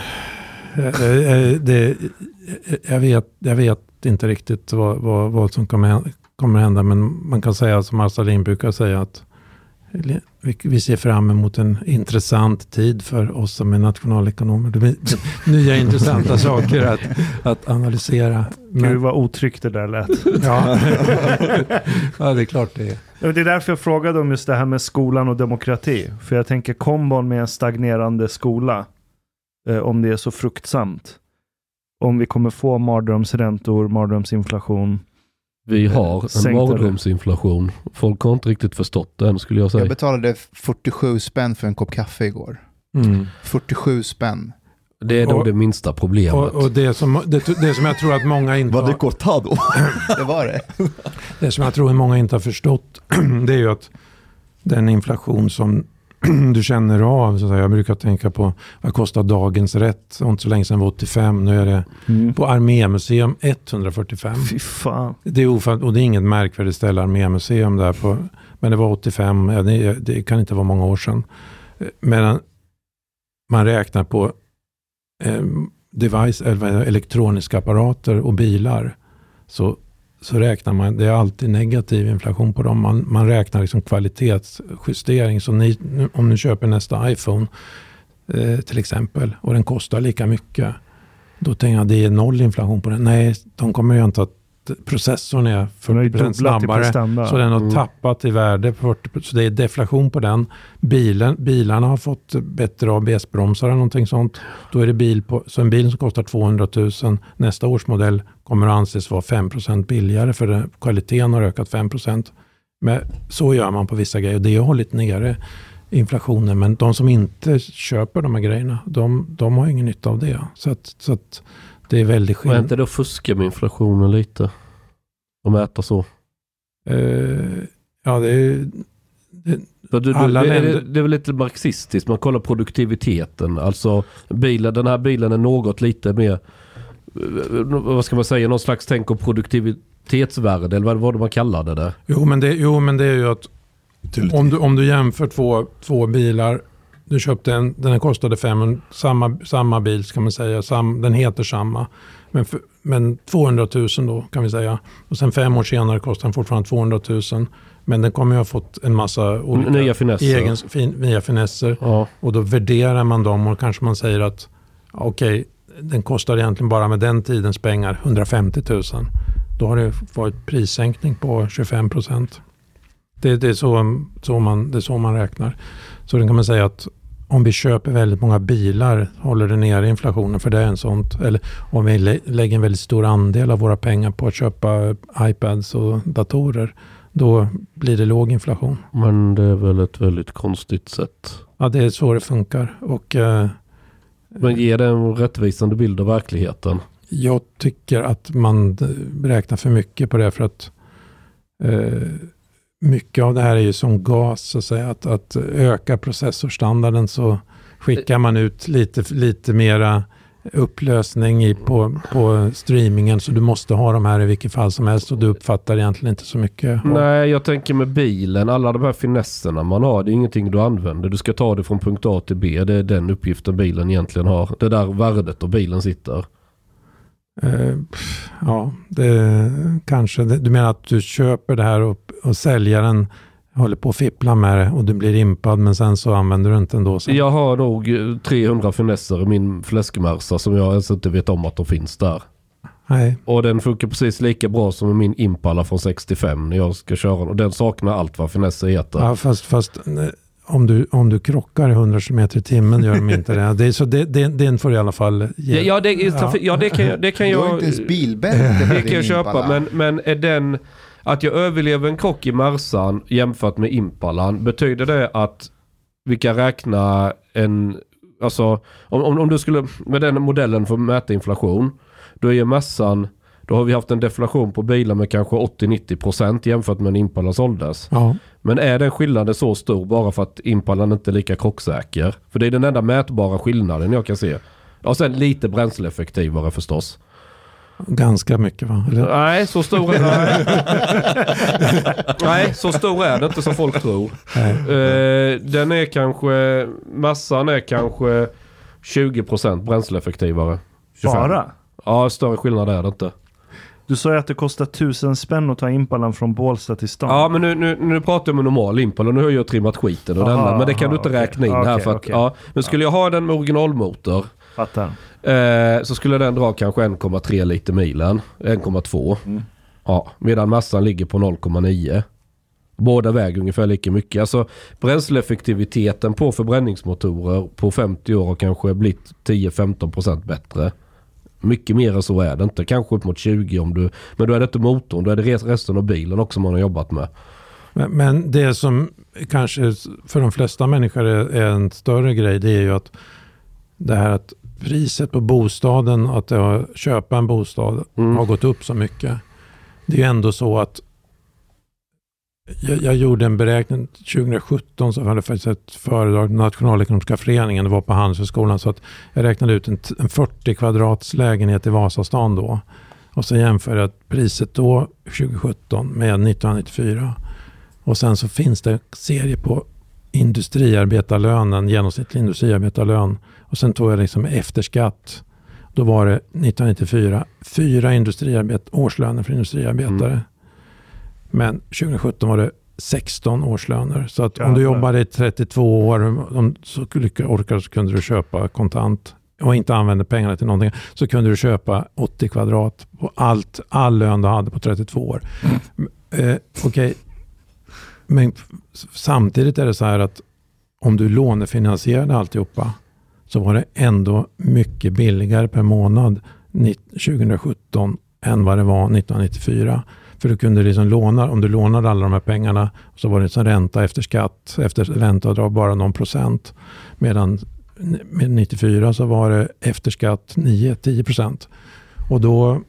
Speaker 5: det, jag, vet, jag vet inte riktigt vad, vad, vad som kommer, kommer hända, men man kan säga som Arsalin brukar säga, att vi ser fram emot en intressant tid för oss som är nationalekonomer. Det blir nya intressanta saker att, att analysera.
Speaker 8: Men... Gud vad otryggt det där lät.
Speaker 5: Ja. Ja, det är klart det är.
Speaker 8: Det är därför jag frågade om just det här med skolan och demokrati. För jag tänker kombon med en stagnerande skola, eh, om det är så fruktsamt. Om vi kommer få mardrömsräntor, mardrömsinflation.
Speaker 9: Vi har en mardrömsinflation. Folk har inte riktigt förstått den, skulle jag säga.
Speaker 6: Jag betalade fyrtiosju spänn för en kopp kaffe igår.
Speaker 5: Mm.
Speaker 6: fyrtiosju spänn.
Speaker 9: Det är nog och, det minsta problemet.
Speaker 5: Och, och det, som, det, det som jag tror att många inte
Speaker 7: var det cortado?
Speaker 6: Det var det.
Speaker 5: Det som jag tror att många inte har förstått, det är ju att den inflation som du känner av, så att säga, jag brukar tänka på vad kostar dagens rätt, och inte så länge sedan var åttiofem, nu är det mm. på Armémuseum etthundrafyrtiofem.
Speaker 8: Fy fan.
Speaker 5: Det är ofant, och det är inget märkvärdigt ställe, Armémuseum där på, men det var åttiofem, ja, det, det kan inte vara många år sedan. Men man räknar på eh, device, eller elektroniska apparater och bilar, så så räknar man, det är alltid negativ inflation på dem. Man, man räknar liksom kvalitetsjustering. Så ni, om ni köper nästa iPhone eh, till exempel, och den kostar lika mycket, då tänker jag att det är noll inflation på den. Nej, de kommer ju inte att processorn är fyrtio procent snabbare, så den har mm. tappat i värde på fyrtio procent, så det är deflation på den. Bilen, bilarna har fått bättre A B S-bromsar eller någonting sånt. Då är det bil på, så en bil som kostar tvåhundratusen, nästa årsmodell kommer att anses vara fem procent billigare, för det, kvaliteten har ökat fem procent. Men så gör man på vissa grejer, och det har hållit nere inflationen, men de som inte köper de här grejerna, de, de har ingen nytta av det. Så att, så att det är väldigt skillnad.
Speaker 9: Men inte då fuska med inflationen lite? Och mäta så?
Speaker 5: Uh, ja, det är... Det,
Speaker 9: du, du, alla det, länder... det är väl lite marxistiskt. Man kollar produktiviteten. Alltså, bilen, den här bilen är något lite mer... Vad ska man säga? Någon slags tänk om produktivitetsvärde, eller vad var det man kallade det?
Speaker 5: Jo, men det, jo, men det är ju att om du, om du jämför två, två bilar, du köpte en, den kostade fem, samma, samma bil ska man säga, sam, den heter samma, men, för, men tvåhundratusen då kan vi säga, och sen fem år senare kostar den fortfarande tvåhundratusen, men den kommer ju ha fått en massa olika
Speaker 9: nya finesser,
Speaker 5: egen, fin, nya finesser. Ja. Och då värderar man dem, och kanske man säger att okej, okay, den kostar egentligen bara med den tidens pengar hundrafemtiotusen. Då har det varit prissänkning på tjugofem procent. Det, det, är så, så man, det är så man räknar. Så då kan man säga att om vi köper väldigt många bilar håller det ner inflationen, för det är en sånt. Eller om vi lä- lägger en väldigt stor andel av våra pengar på att köpa iPads och datorer, då blir det låg inflation.
Speaker 9: Men det är väl ett väldigt konstigt sätt.
Speaker 5: Ja, det är så det funkar. Och... Eh,
Speaker 9: Men ger det en rättvisande bild av verkligheten?
Speaker 5: Jag tycker att man räknar för mycket på det, för att eh, mycket av det här är ju som gas, så att säga. Att, att öka processorstandarden, så skickar man ut lite, lite mera upplösning i, på, på streamingen, så du måste ha de här i vilket fall som helst, och du uppfattar egentligen inte så mycket.
Speaker 9: Nej, jag tänker med bilen, alla de här finesserna man har, det är ingenting du använder. Du ska ta det från punkt A till B, det är den uppgiften bilen egentligen har. Det där värdet och bilen sitter.
Speaker 5: Uh, ja, det kanske. Det, du menar att du köper det här och, och säljaren håller på att fippla med det och du blir impad, men sen så använder du inte ändå. Sen.
Speaker 9: Jag har nog trehundra finesser i min fläskmärsa som jag ens inte vet om att de finns där.
Speaker 5: Nej.
Speaker 9: Och den funkar precis lika bra som min Impala från sextiofem när jag ska köra den. Och den saknar allt vad finesser heter.
Speaker 5: Ja, fast, fast om, du, om du krockar hundra kilometer i timmen gör de inte det. Det är så det, det, den får i alla fall ge.
Speaker 9: Ja, ja, det, ja. ja det kan jag... Det kan jag,
Speaker 6: inte ens bilbälte.
Speaker 9: Det kan jag köpa, men, men är den... Att jag överlever en krock i Mercan jämfört med Impalan, betyder det att vi kan räkna en... Alltså, om, om, om du skulle... Med den modellen för att mäta inflation, då är ju Mercan... Då har vi haft en deflation på bilar med kanske åttio till nittio procent jämfört med en Impala såldes.
Speaker 5: Ja.
Speaker 9: Men är den skillnaden så stor bara för att Impalan inte är lika krocksäker? För det är den enda mätbara skillnaden jag kan se. Och sen lite bränsleeffektivare förstås.
Speaker 5: Ganska mycket, va? Eller?
Speaker 9: Nej, så stor är det. Nej, så stor är det inte som folk tror. Uh, den är kanske... Massan är kanske tjugo procent bränsleeffektivare. tjugofem.
Speaker 8: Bara?
Speaker 9: Ja, större skillnad är det inte.
Speaker 8: Du sa ju att det kostar tusen spänn att ta Impalan från Bålsta till stan.
Speaker 9: Ja, men nu, nu, nu pratar jag med normal Impala. Nu har jag trimmat skiten och denna. Men det kan du inte
Speaker 8: okay.
Speaker 9: räkna in
Speaker 8: okay,
Speaker 9: här. För att,
Speaker 8: okay.
Speaker 9: ja, men skulle jag ha den med originalmotor...
Speaker 8: Fattar.
Speaker 9: Eh, så skulle den dra kanske en komma tre liter milen. en komma två. Mm. Ja, medan massan ligger på noll komma nio. Båda väger ungefär lika mycket. Alltså bränsleeffektiviteten på förbränningsmotorer på femtio år har kanske blivit tio till femton procent bättre. Mycket mer än så är det inte. Kanske upp mot tjugo om du... Men då är det inte motorn. Då är det resten av bilen också man har jobbat med.
Speaker 5: Men, men det som kanske för de flesta människor är, är en större grej, det är ju att det här att priset på bostaden, att det har, köpa en bostad mm. har gått upp så mycket. Det är ju ändå så att jag, jag gjorde en beräkning tjugo sjutton, så hade jag faktiskt ett föredrag Nationalekonomiska föreningen, det var på Handelshögskolan, så att jag räknade ut en, en fyrtio kvadrats lägenhet i Vasastan då. Och så jämförde jag priset då tjugo sjutton med nittonhundranittiofyra. Och sen så finns det serie på industriarbetarlönen, genomsnittlig industriarbetarlön. Och sen tog jag liksom efter skatt. Då var det nittonhundranittiofyra fyra industriarbet, årslöner för industriarbetare. Mm. Men tjugo sjutton var det sexton årslöner. Så att ja, om du jobbade i trettiotvå år, om så orkar så kunde du köpa kontant och inte använda pengarna till någonting, så kunde du köpa åttio kvadrat på allt, all lön du hade på trettiotvå år. Mm. Eh, Okej. Okay. Men samtidigt är det så här att om du lånefinansierade alltihopa, så var det ändå mycket billigare per månad tjugo sjutton än vad det var nittonhundranittiofyra. För du kunde liksom låna, om du lånade alla de här pengarna, så var det som ränta efter skatt, efter ränteavdrag bara någon procent. Medan med nittiofyra så var det efter skatt nio till tio procent. Och då,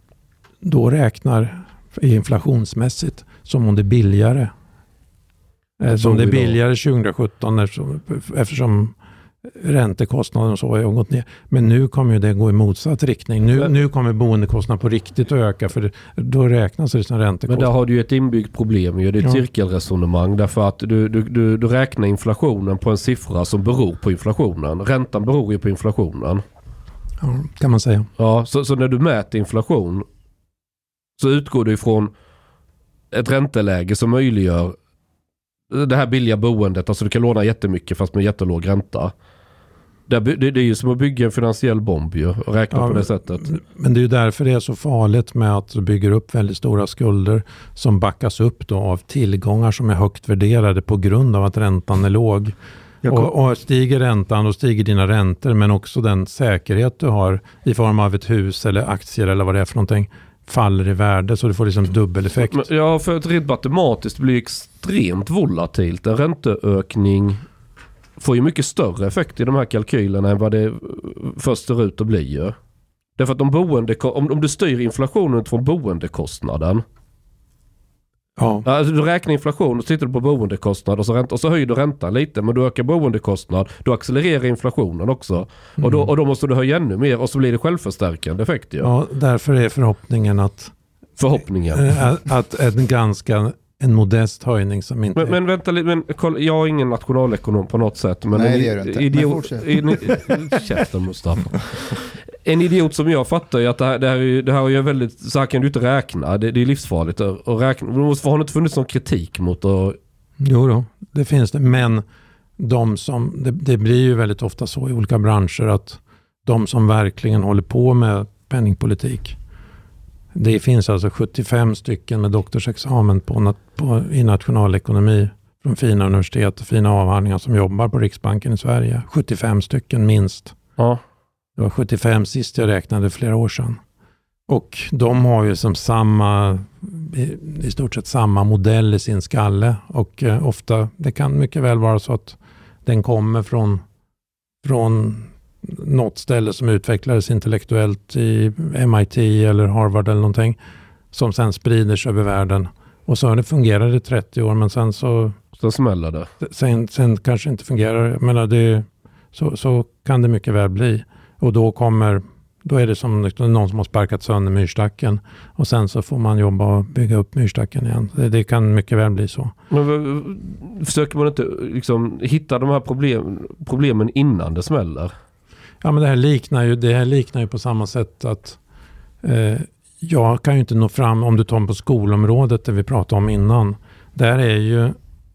Speaker 5: då räknar inflationsmässigt som om det är billigare. Som det är billigare tjugo sjutton eftersom, eftersom räntekostnaden och så har gått ner. Men nu kommer ju det gå i motsatt riktning. Nu, men, nu kommer boendekostnaden på riktigt att öka, för det, då räknas det som räntekostnad. Men
Speaker 9: där har du ju ett inbyggt problem. Ju. Det är ett ja. cirkelresonemang, därför att du, du, du, du räknar inflationen på en siffra som beror på inflationen. Räntan beror ju på inflationen.
Speaker 5: Ja, kan man säga.
Speaker 9: Ja, så, så när du mäter inflation så utgår du ifrån ett ränteläge som möjliggör det här billiga boendet. Alltså du kan låna jättemycket fast med jättelåg ränta. Det, det, det är ju som att bygga en finansiell bomb ju, och räkna ja, på det sättet.
Speaker 5: Men det är ju därför det är så farligt med att du bygger upp väldigt stora skulder som backas upp då av tillgångar som är högt värderade på grund av att räntan är låg. Och, och stiger räntan, och stiger dina räntor, men också den säkerhet du har i form av ett hus eller aktier eller vad det är för någonting faller i värde, så du får liksom dubbeleffekt.
Speaker 9: Ja, för att rent matematiskt blir extremt volatilt. En ränteökning får ju mycket större effekt i de här kalkylerna än vad det först ser ut att bli. Därför att om, boende, om, om du styr inflationen från boendekostnaden,
Speaker 5: ja.
Speaker 9: Alltså du räknar inflation och tittar du på boendekostnad och så, ränta, och så höjer du räntan lite, men du ökar boendekostnad, då accelererar inflationen också. Mm. Och, då, och då måste du höja ännu mer, och så blir det självförstärkande effekt. Ja,
Speaker 5: ja, därför är förhoppningen att
Speaker 9: förhoppningen
Speaker 5: att, att en ganska en modest höjning som inte...
Speaker 9: Men, men vänta lite, men kolla, jag är ingen nationalekonom på något sätt. Men
Speaker 6: nej, det gör du inte.
Speaker 9: Idiot, men käften, Mustafa. En idiot som jag fattar är att det här, det här, är, det här är väldigt, så här kan du inte räkna. Det, det är livsfarligt att räkna. Det måste ha inte funnits någon kritik mot att...
Speaker 5: Jo då, det finns det. Men de som, det, det blir ju väldigt ofta så i olika branscher att de som verkligen håller på med penningpolitik, det finns alltså sjuttiofem stycken med doktorsexamen på, på, i nationalekonomi från fina universitet och fina avhandlingar som jobbar på Riksbanken i Sverige. sjuttiofem stycken minst.
Speaker 9: Ja.
Speaker 5: Det var sjuttiofem sist jag räknade flera år sedan. Och de har ju som samma, i, i stort sett samma modell i sin skalle. Och eh, ofta, det kan mycket väl vara så att den kommer från, från något ställe som utvecklades intellektuellt i M I T eller Harvard eller någonting. Som sen sprider sig över världen. Och så har det fungerat i trettio år, men sen så...
Speaker 9: Så smäller det.
Speaker 5: Sen, sen kanske inte fungerar. Jag menar, det, så, så kan det mycket väl bli. Och då kommer... Då är det som någon som har sparkat sönder myrstacken. Och sen så får man jobba och bygga upp myrstacken igen. Det, det kan mycket väl bli så.
Speaker 9: Men försöker man inte liksom hitta de här problem, problemen innan det smäller?
Speaker 5: Ja, men det här liknar ju, det här liknar ju på samma sätt att eh, jag kan ju inte nå fram, om du tar på skolområdet där vi pratade om innan. Där är ju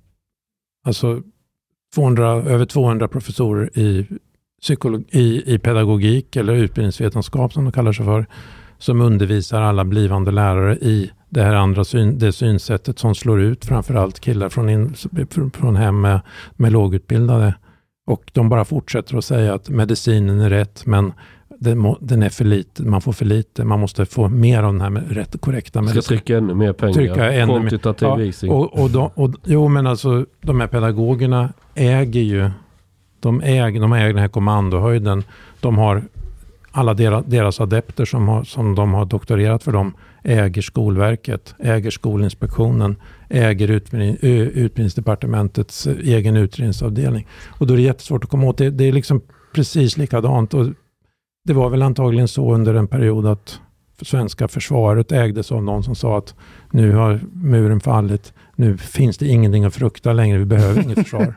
Speaker 5: alltså tvåhundra, över tvåhundra professorer i Psykologi, i, i pedagogik eller utbildningsvetenskap som de kallar sig för, som undervisar alla blivande lärare i det här andra syn, det synsättet som slår ut framförallt killar från, in, från hem med, med lågutbildade. Och de bara fortsätter att säga att medicinen är rätt, men den, må, den är för lite, man får för lite, man måste få mer av den här med rätt korrekta medicinen.
Speaker 9: Ska trycka ännu mer pengar,
Speaker 5: trycka ännu
Speaker 9: kvantitativ
Speaker 5: mer,
Speaker 9: visning.
Speaker 5: ja, och, och, de, och, jo, men alltså de här pedagogerna äger ju De äger, de äger den här kommandohöjden. De har alla deras, deras adepter som, har, som de har doktorerat för dem äger Skolverket, äger Skolinspektionen, äger utbildning, Utbildningsdepartementets egen utredningsavdelning. Och då är det jättesvårt att komma åt. Det, det är liksom precis likadant. Och det var väl antagligen så under en period att svenska försvaret ägdes av någon som sa att nu har muren fallit, nu finns det ingenting att frukta längre, vi behöver inget försvar.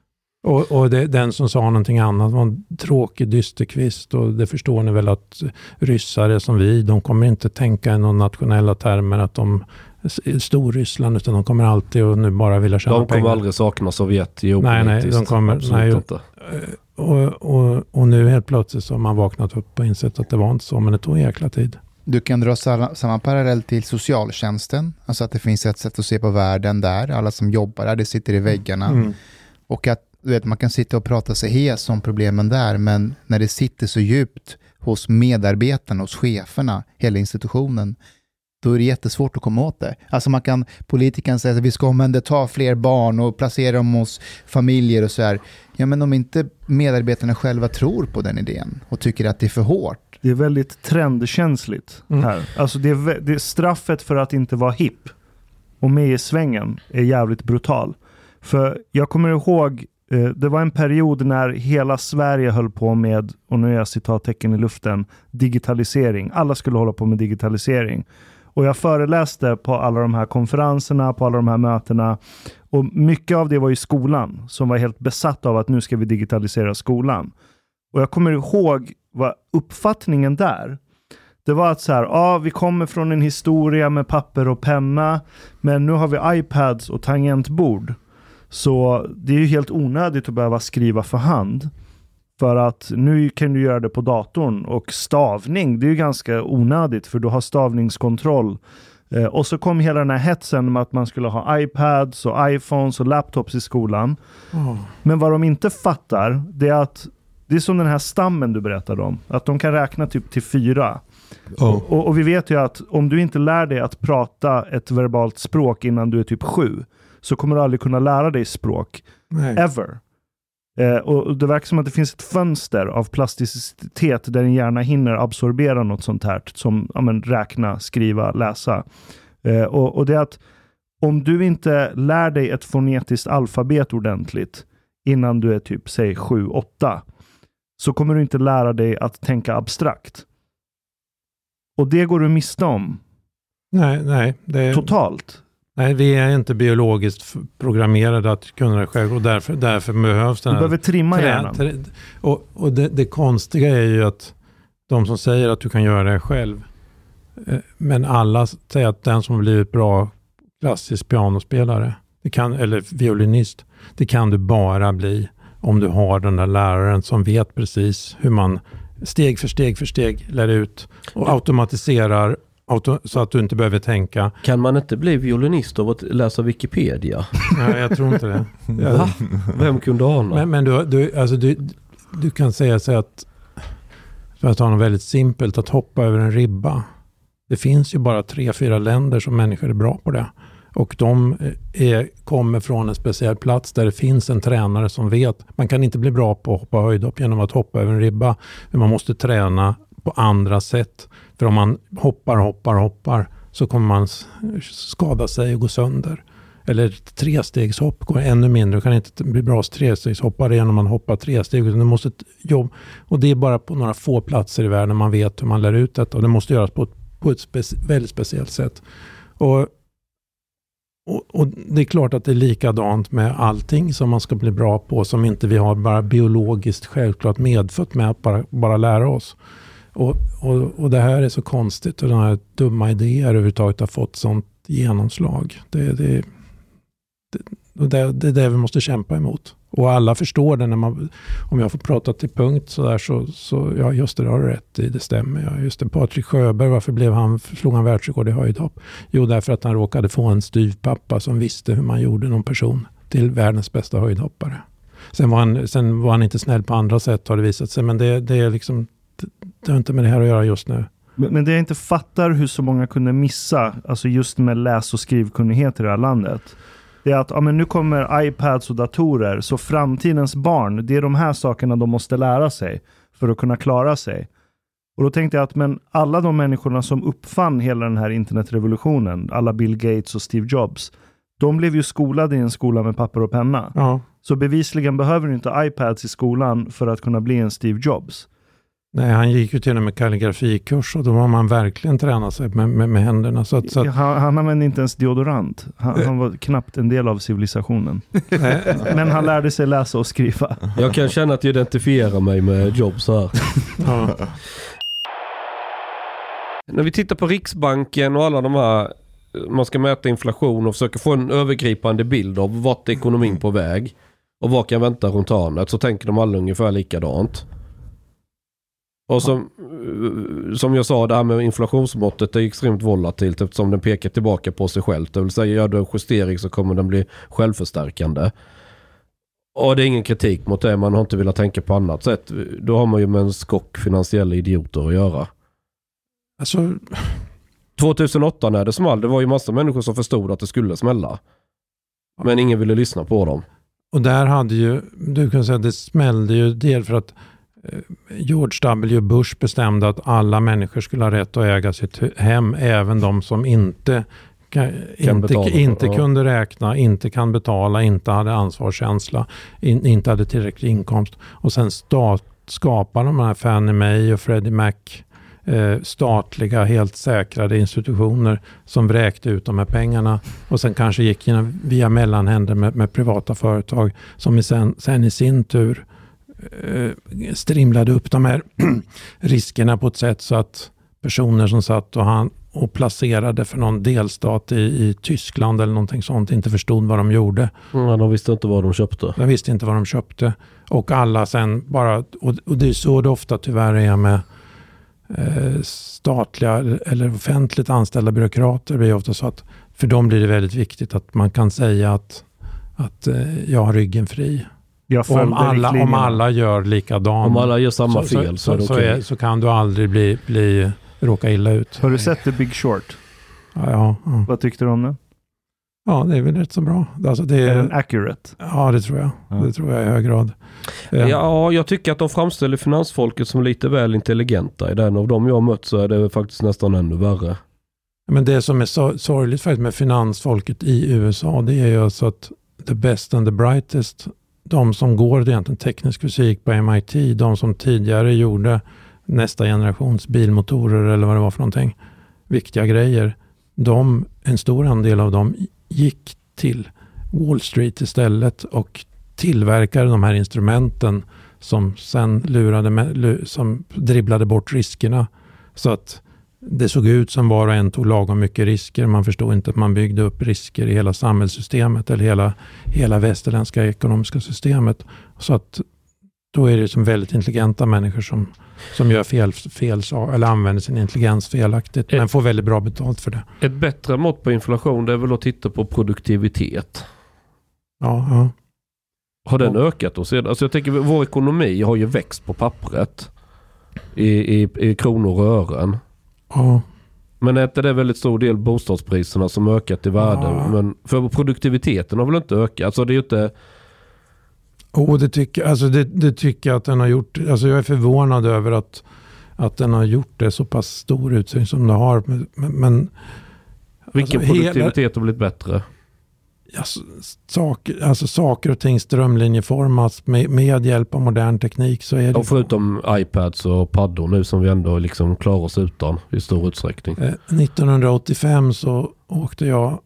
Speaker 5: Och, och det, den som sa någonting annat var en tråkig dysterkvist, och det förstår ni väl att ryssar är som vi, de kommer inte tänka i några nationella termer att de är Storryssland, utan de kommer alltid och nu bara vilja tjäna pengar.
Speaker 9: De kommer pengar. Aldrig sakna Sovjet geopolitiskt.
Speaker 5: Nej, nej, de kommer,
Speaker 9: absolut
Speaker 5: nej,
Speaker 9: inte.
Speaker 5: Och, och, och nu helt plötsligt så har man vaknat upp och insett att det var inte så, men det tog en jäkla tid.
Speaker 6: Du kan dra samma, samma parallell till socialtjänsten, alltså att det finns ett sätt att se på världen där, alla som jobbar där, det sitter i väggarna. Mm. Och att du vet, man kan sitta och prata sig hes om problemen där, men när det sitter så djupt hos medarbetarna, hos cheferna, hela institutionen, då är det jättesvårt att komma åt det. Alltså man kan, politiken säga att vi ska omhänderta fler barn och placera dem hos familjer och så här. Ja, men om inte medarbetarna själva tror på den idén och tycker att det är för hårt.
Speaker 8: Det är väldigt trendkänsligt mm. här. Alltså det är, det är straffet för att inte vara hipp och med i svängen är jävligt brutal. För jag kommer ihåg, det var en period när hela Sverige höll på med, och nu är jag citattecken i luften, digitalisering. Alla skulle hålla på med digitalisering. Och jag föreläste på alla de här konferenserna, på alla de här mötena. Och mycket av det var i skolan som var helt besatt av att nu ska vi digitalisera skolan. Och jag kommer ihåg vad uppfattningen där. Det var att så här, ja, vi kommer från en historia med papper och penna, men nu har vi iPads och tangentbord. Så det är ju helt onödigt att behöva skriva för hand. För att nu kan du göra det på datorn. Och stavning, det är ju ganska onödigt, för du har stavningskontroll. Eh, och så kom hela den här hetsen med att man skulle ha iPads och iPhones och laptops i skolan. Oh. Men vad de inte fattar, det är att det är som den här stammen du berättade om. Att de kan räkna typ till fyra. Oh. Och, och vi vet ju att om du inte lär dig att prata ett verbalt språk innan du är typ sju, så kommer du aldrig kunna lära dig språk. Nej. Ever. Eh, och det verkar som att det finns ett fönster av plasticitet där din hjärna hinner absorbera något sånt här som ja, men, räkna, skriva, läsa. Eh, och, och det är att om du inte lär dig ett fonetiskt alfabet ordentligt innan du är typ, säg sju åtta, så kommer du inte lära dig att tänka abstrakt. Och det går du miste om.
Speaker 5: Nej, nej. Det är...
Speaker 8: Totalt.
Speaker 5: Nej, vi är inte biologiskt programmerade att kunna det själv, och därför, därför behövs den här...
Speaker 8: Du behöver trimma
Speaker 5: trä,
Speaker 8: hjärnan.
Speaker 5: Trä, och och det, det konstiga är ju att de som säger att du kan göra det själv. Men alla säger att den som har blivit bra klassisk pianospelare, det kan, eller violinist, det kan du bara bli om du har den där läraren som vet precis hur man steg för steg för steg lär ut och automatiserar auto, så att du inte behöver tänka.
Speaker 9: Kan man inte bli violinist av att läsa Wikipedia?
Speaker 5: Nej, jag tror inte det.
Speaker 9: Va? Vem kunde ana?
Speaker 5: Men, men du, du, alltså du, du kan säga sig att, för att ta något väldigt simpelt, att hoppa över en ribba. Det finns ju bara tre, fyra länder som människor är bra på det. Och de är, kommer från en speciell plats där det finns en tränare som vet. Man kan inte bli bra på att hoppa höjdhopp genom att hoppa över en ribba. Men man måste träna på andra sätt. För om man hoppar, hoppar, hoppar så kommer man skada sig och gå sönder. Eller trestegshopp går ännu mindre. Du kan inte bli bra trestegshoppare genom att man hoppar tre steg. Du måste jobba. Och det är bara på några få platser i världen man vet hur man lär ut detta. Och det måste göras på ett, på ett speci- väldigt speciellt sätt. Och Och, och det är klart att det är likadant med allting som man ska bli bra på, som inte vi har bara biologiskt självklart medfött med att bara, bara lära oss. Och, och, och det här är så konstigt, och den här dumma idéer överhuvudtaget har fått sånt genomslag. Det, det, det, det, det är det vi måste kämpa emot. Och alla förstår det när man, om jag får prata till punkt så där, så, så ja, just det, har du rätt i, det stämmer. Ja, just det, Patrik Sjöberg, varför blev han, slog han världsrekord i höjdhopp? Jo, därför att han råkade få en styvpappa som visste hur man gjorde någon person till världens bästa höjdhoppare. Sen var han, sen var han inte snäll på andra sätt, har det visat sig, men det, det är liksom, det, det har inte med det här att göra just nu.
Speaker 8: Men, men det jag inte fattar hur så många kunde missa, alltså just med läs- och skrivkunnighet i det här landet, det är att ja, men nu kommer iPads och datorer, så framtidens barn, det är de här sakerna de måste lära sig för att kunna klara sig. Och då tänkte jag att men alla de människorna som uppfann hela den här internetrevolutionen, alla Bill Gates och Steve Jobs, de blev ju skolade i en skola med papper och penna.
Speaker 5: Ja.
Speaker 8: Så bevisligen behöver du inte iPads i skolan för att kunna bli en Steve Jobs.
Speaker 5: Nej, han gick ju till och med kalligrafikurs, och då var man verkligen tränat sig med, med, med händerna. Så att, så att...
Speaker 8: han, han använde inte ens deodorant. Han, han var knappt en del av civilisationen. Men han lärde sig läsa och skriva.
Speaker 9: Jag kan känna att jag identifierar mig med Jobs här.
Speaker 5: Ja.
Speaker 9: När vi tittar på Riksbanken och alla de här, man ska mäta inflation och försöka få en övergripande bild av vart ekonomin på väg och vad kan vänta runt hörnet, så tänker de alla ungefär likadant. Och som, som jag sa, det här med inflationsmåttet är extremt volatilt eftersom den pekar tillbaka på sig själv. Det vill säga, gör du en justering så kommer den bli självförstärkande. Och det är ingen kritik mot det, man har inte velat tänka på annat sätt. Då har man ju med en skock finansiella idioter att göra.
Speaker 5: Alltså...
Speaker 9: tjugohundraåtta när det small, det var ju massa människor som förstod att det skulle smälla. Men ingen ville lyssna på dem.
Speaker 5: Och där hade ju, du kan säga att det smällde ju del för att George W. Bush bestämde att alla människor skulle ha rätt att äga sitt hem, även de som inte, kan, inte, betala, inte ja. kunde räkna, inte kan betala, inte hade ansvarskänsla, in, inte hade tillräcklig inkomst. Och sen stat, skapade de här Fannie Mae och Freddie Mac eh, statliga, helt säkrade institutioner som vräkte ut de här pengarna, och sen kanske gick genom, via mellanhänder med, med privata företag som i sen, sen i sin tur strimlade upp de här riskerna på ett sätt så att personer som satt och, han, och placerade för någon delstat i, i Tyskland eller någonting sånt inte förstod vad de gjorde.
Speaker 9: Mm, de visste inte vad de köpte.
Speaker 5: De visste inte vad de köpte. Och alla sen bara, och, och det är så det ofta tyvärr är med eh, statliga eller offentligt anställda byråkrater. Det blir ofta så att för dem blir det väldigt viktigt att man kan säga att, att eh, jag har ryggen fri. Om alla, om alla gör likadant.
Speaker 9: Om alla gör samma
Speaker 5: så,
Speaker 9: fel så,
Speaker 5: så,
Speaker 9: är det
Speaker 5: så,
Speaker 9: okej.
Speaker 5: är, så kan du aldrig bli, bli, råka illa ut.
Speaker 8: Har du sett The Big Short?
Speaker 5: Ja, ja, ja.
Speaker 8: Vad tyckte du om den?
Speaker 5: Ja, det är väl rätt så bra. Alltså det är,
Speaker 8: är den accurate?
Speaker 5: Ja, det tror jag. Ja. Det tror jag i hög grad.
Speaker 9: Ja, jag tycker att de framställer finansfolket som lite väl intelligenta. I den av dem jag har mött så är det faktiskt nästan ännu värre.
Speaker 5: Men det som är så, sorgligt faktiskt med finansfolket i U S A, det är ju alltså att the best and the brightest, de som går egentligen teknisk fysik på M I T, de som tidigare gjorde nästa generations bilmotorer eller vad det var för någonting, viktiga grejer, de, en stor andel av dem gick till Wall Street istället och tillverkade de här instrumenten som sen lurade med, som dribblade bort riskerna. Så att det såg ut som var och en tog lagom mycket risker. Man förstod inte att man byggde upp risker i hela samhällssystemet eller hela, hela västerländska ekonomiska systemet. Så att då är det som väldigt intelligenta människor som, som gör fel, fel eller använder sin intelligens felaktigt, men får väldigt bra betalt för det.
Speaker 9: Ett bättre mått på inflation, det är väl att titta på produktivitet.
Speaker 5: Ja, ja.
Speaker 9: Har den ja. ökat då? Alltså jag tänker, vår ekonomi har ju växt på pappret i, i, i kronor och ören.
Speaker 5: Ja.
Speaker 9: Men är inte det väldigt stor del bostadspriserna som ökat i värde? Ja. Men för produktiviteten har väl inte ökat? Alltså det är ju inte...
Speaker 5: Oh, det tycker, alltså det, det tycker jag att den har gjort. Alltså jag är förvånad över att, att den har gjort det så pass stor utsyn som det har. Men, men,
Speaker 9: Vilken
Speaker 5: alltså
Speaker 9: produktivitet
Speaker 5: hela,
Speaker 9: har blivit bättre?
Speaker 5: Alltså, saker, alltså saker och ting strömlinjeformas med, med hjälp av modern teknik. Så är det
Speaker 9: och förutom iPads och paddor nu som vi ändå liksom klarar oss utan i stor utsträckning.
Speaker 5: Eh, nittonhundraåttiofem så åkte jag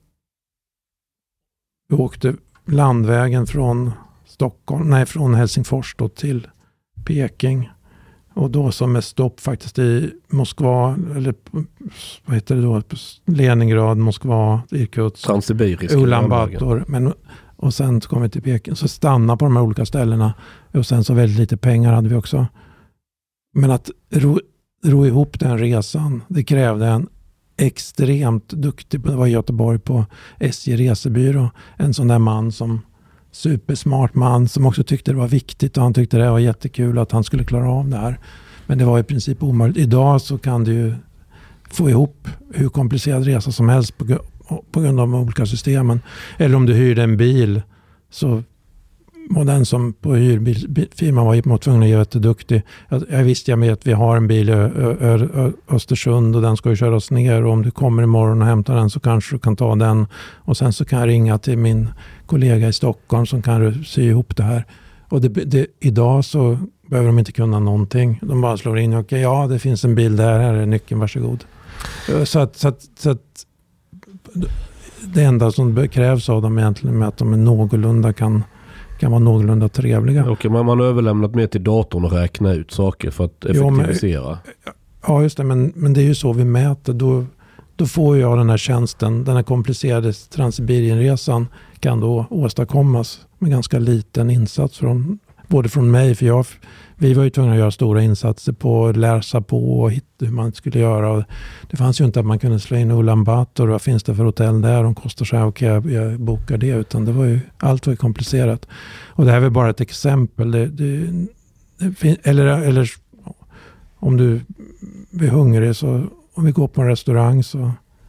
Speaker 5: vi åkte landvägen från Stockholm, nej från Helsingfors då till Peking. Och då som med stopp faktiskt i Moskva, eller vad heter det då, Leningrad, Moskva, Irkutsk, Ulan Bator. Men, och sen kom vi till Peking, så stanna på de här olika ställena. Och sen så väldigt lite pengar hade vi också. Men att ro, ro ihop den resan, det krävde en extremt duktig, det var i Göteborg på S J Resebyrå, en sån där man som supersmart man som också tyckte det var viktigt och han tyckte det var jättekul att han skulle klara av det här. Men det var i princip omöjligt. Idag så kan du ju få ihop hur komplicerad resa som helst på, på grund av de olika systemen. Eller om du hyrde en bil så var den som på hyrfirman var tvungen att göra jätteduktig. Jag, jag visste jag med att vi har en bil i Ö, Ö, Ö, Östersund och den ska ju köras ner och om du kommer imorgon och hämtar den så kanske du kan ta den och sen så kan jag ringa till min kollega i Stockholm som kan sy ihop det här. Och det, det, idag så behöver de inte kunna någonting. De bara slår in, okej, okay, ja det finns en bil där, här är nyckeln, varsågod. Så att, så att, så att det enda som krävs av dem egentligen är att de är någorlunda kan kan vara någorlunda trevliga.
Speaker 9: Okej, men man har överlämnat mer till datorn och räkna ut saker för att effektivisera.
Speaker 5: Ja, men, ja just det, men, men det är ju så vi mäter. Då, då får jag den här tjänsten, den här komplicerade Transsibirienresan kan då åstadkommas med ganska liten insats från, både från mig, för jag, vi var ju tvungna att göra stora insatser på att läsa på och hitta hur man skulle göra. Och det fanns ju inte att man kunde slå in Ulan Bator och vad finns det för hotell där, de kostar så här, okej okay, jag, jag bokar det, utan det var ju, allt var ju komplicerat. Och det här är bara ett exempel. Det, det, det, eller, eller om du är hungrig så om vi går på en restaurang så,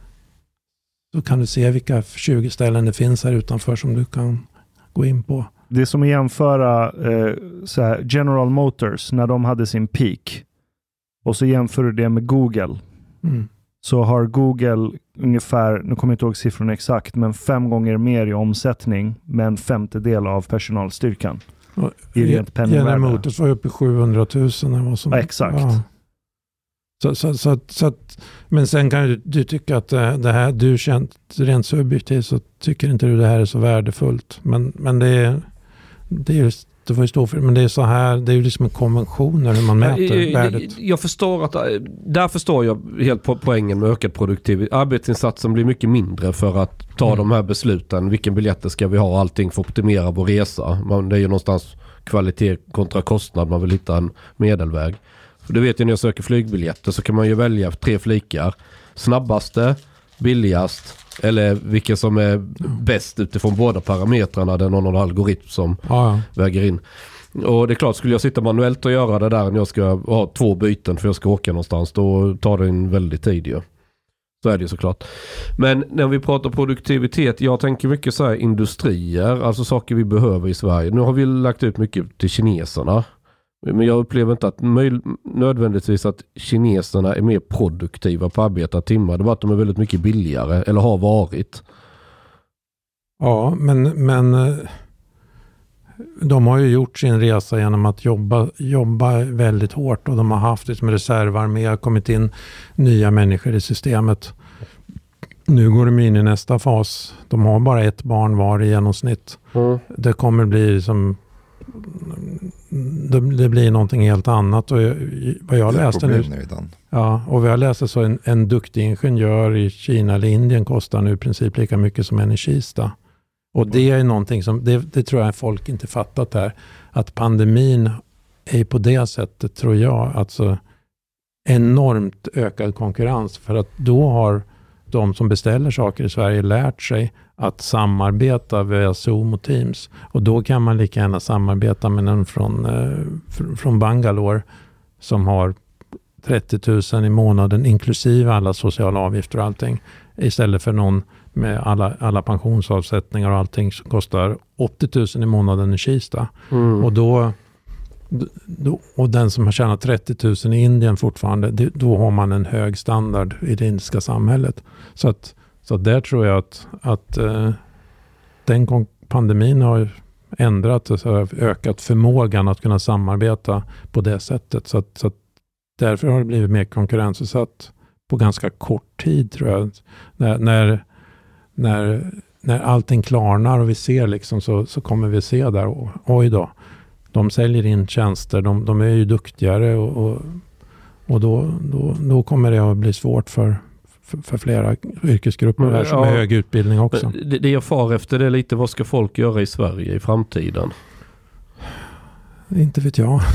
Speaker 5: så kan du se vilka tjugo ställen det finns här utanför som du kan gå in på.
Speaker 8: Det är som att jämföra eh, så här, General Motors när de hade sin peak och så jämför du det med Google. Mm. Så har Google ungefär, nu kommer jag inte ihåg siffrorna exakt, men fem gånger mer i omsättning med en femtedel av personalstyrkan. Och, i rent penningvärde.
Speaker 5: General Motors var uppe i sjuhundratusen. Vad som,
Speaker 8: ja, exakt.
Speaker 5: Ja. Så, så, så, så att, men sen kan du, du tycka att det här, du känt rent subjektivt så tycker inte du det här är så värdefullt. Men, men det är det är just, det får ju stå för, men det är så här, det är ju liksom en konvention hur man mäter
Speaker 9: jag,
Speaker 5: värdet.
Speaker 9: Jag, jag förstår att, där förstår jag helt på poängen med ökad produktivitet. Arbetsinsatsen blir mycket mindre för att ta mm. de här besluten. Vilken biljetter ska vi ha, allting för att optimera vår resa. Man, det är ju någonstans kvalitet kontra kostnad, man vill hitta en medelväg. För det vet jag när jag söker flygbiljetter så kan man ju välja tre flikar. Snabbaste, billigast eller vilka som är bäst utifrån båda parametrarna. Det är någon algoritm som ja. väger in. Och det är klart, skulle jag sitta manuellt och göra det där när jag ska ha två byten för jag ska åka någonstans, då tar det en väldigt tid ju. Så är det ju såklart. Men när vi pratar produktivitet, jag tänker mycket så här industrier, alltså saker vi behöver i Sverige. Nu har vi lagt ut mycket till kineserna. Men jag upplever inte att möj- nödvändigtvis att kineserna är mer produktiva på arbetade timmar. Det är bara att de är väldigt mycket billigare, eller har varit.
Speaker 5: Ja, men, men de har ju gjort sin resa genom att jobba, jobba väldigt hårt och de har haft det som reservarmé, har kommit in nya människor i systemet. Nu går de in i nästa fas. De har bara ett barn var i genomsnitt. Mm. Det kommer bli som det, det blir någonting helt annat. Och jag, vad jag läste nu, ja, och vad jag läste så en, en duktig ingenjör i Kina eller Indien kostar nu i princip lika mycket som en i Kista. Och det är någonting som, det, det tror jag folk inte fattat här, att pandemin är på det sättet, tror jag, alltså enormt ökad konkurrens, för att då har de som beställer saker i Sverige lärt sig att samarbeta via Zoom och Teams, och då kan man lika gärna samarbeta med någon från, eh, från Bangalore som har trettio tusen i månaden inklusive alla sociala avgifter och allting, istället för någon med alla, alla pensionsavsättningar och allting som kostar åttio tusen i månaden i Kista. Mm. Och då, då och den som har tjänat trettio tusen i Indien fortfarande, det, då har man en hög standard i det indiska samhället. Så att så där tror jag att, att eh, den pandemin har ändrat och så ökat förmågan att kunna samarbeta på det sättet. Så att, så att därför har det blivit mer konkurrensutsatt på ganska kort tid, tror jag. När, när, när, när allting klarnar och vi ser liksom, så, så kommer vi se där, och, oj då, de säljer in tjänster, de, de är ju duktigare, och, och, och då, då, då kommer det att bli svårt för, för, för flera yrkesgrupper här som ja, har hög utbildning också.
Speaker 9: Det, det jag far efter det är lite, vad ska folk göra i Sverige i framtiden?
Speaker 5: Inte vet jag.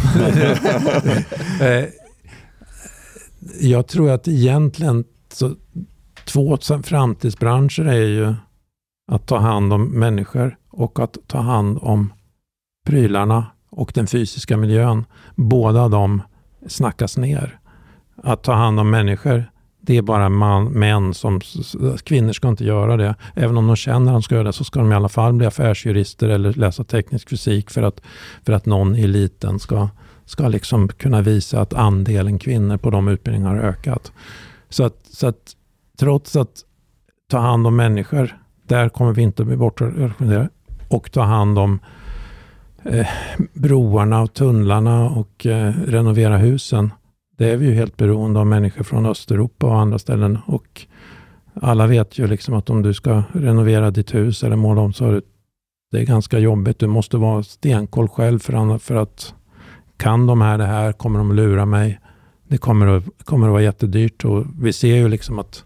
Speaker 5: Jag tror att egentligen så, två framtidsbranscher är ju att ta hand om människor och att ta hand om prylarna och den fysiska miljön. Båda de snackas ner. Att ta hand om människor, det är bara man, män som, kvinnor ska inte göra det. Även om de känner att de ska göra det, så ska de i alla fall bli affärsjurister eller läsa teknisk fysik för att, för att någon i eliten ska, ska liksom kunna visa att andelen kvinnor på de utbildningarna har ökat. Så att, så att trots att ta hand om människor, där kommer vi inte bli bort och ta hand om eh, broarna och tunnlarna och eh, renovera husen. Det är vi ju helt beroende av människor från Östeuropa och andra ställen, och alla vet ju liksom att om du ska renovera ditt hus eller måla om, så är det, det är ganska jobbigt. Du måste vara stenkoll själv för, för att kan de här det här, kommer de att lura mig. Det kommer att, kommer att vara jättedyrt, och vi ser ju liksom att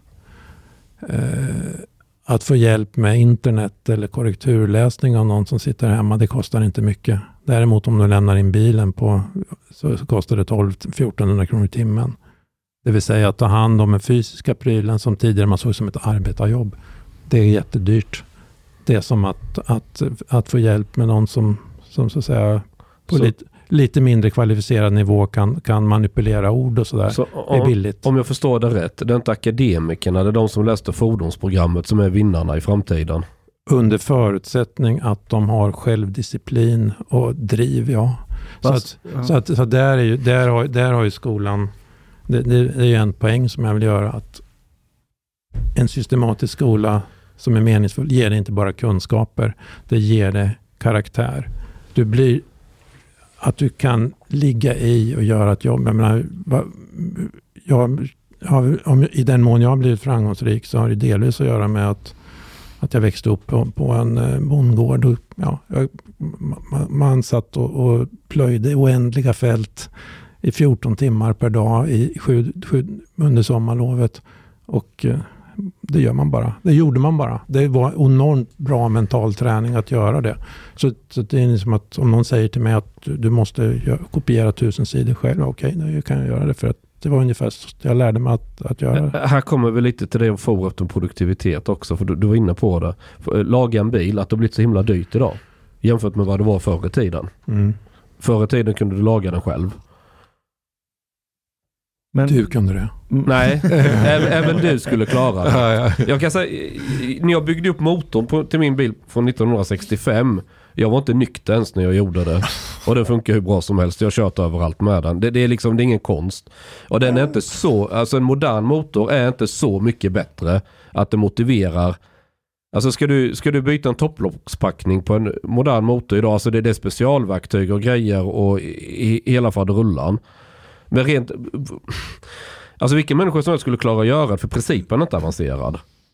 Speaker 5: eh, att få hjälp med internet eller korrekturläsning av någon som sitter hemma, det kostar inte mycket. Däremot om du lämnar in bilen på, så kostar det tolv till fjortonhundra kronor i timmen. Det vill säga att ta hand om en fysiska prylen som tidigare man såg som ett arbetarjobb. Det är jättedyrt. Det är som att, att, att få hjälp med någon som, som så att säga på så, lite, lite mindre kvalificerad nivå kan, kan manipulera ord och sådär. Så det är billigt.
Speaker 9: Om jag förstår det rätt, det är inte akademikerna, det är de som läste fordonsprogrammet som är vinnarna i framtiden.
Speaker 5: Under förutsättning att de har självdisciplin och driv, ja. Så, att, ja. så, att, så där, är ju, där, har, där har ju skolan, det, det, det är ju en poäng som jag vill göra, att en systematisk skola som är meningsfull ger det inte bara kunskaper, det ger det karaktär. Du blir, att du kan ligga i och göra ett jobb. Jag menar, jag, jag, om, i den mån jag har blivit framgångsrik, så har det delvis att göra med att att jag växte upp på, på en eh, bondgård. Och, ja, jag, man, man satt och, och plöjde oändliga fält i fjorton timmar per dag i sju, sju, under sommarlovet. Och eh, det gör man bara. Det gjorde man bara. Det var enormt bra mental träning att göra det. Så, så det är som att om någon säger till mig att du, du måste gö- kopiera tusen sidor själv. Okej, okay, nu kan jag göra det, för att det var ungefär så jag lärde mig att, att göra det.
Speaker 9: Här kommer vi lite till det och få upp en produktivitet också, för du, du var inne på det. Laga en bil, att det har blivit så himla dyrt idag jämfört med vad det var förr i tiden. Mm. Förr i tiden kunde du laga den själv.
Speaker 5: Men du kunde det?
Speaker 9: Nej, även, även du skulle klara det. Ja, ja. Jag kan säga, när jag byggde upp motorn på, till min bil från nittonhundrasextiofem, jag var inte nykter ens när jag gjorde det. Och det funkar hur bra som helst. Jag har kört överallt med den. Det, det är liksom, det är ingen konst. Och den är inte så, alltså en modern motor är inte så mycket bättre att det motiverar. Alltså ska du, ska du byta en topplockspackning på en modern motor idag, alltså det är det specialverktyg och grejer och i, i hela faderullan. Men rent, alltså vilken människa som skulle klara att göra det, för principen är inte avancerad.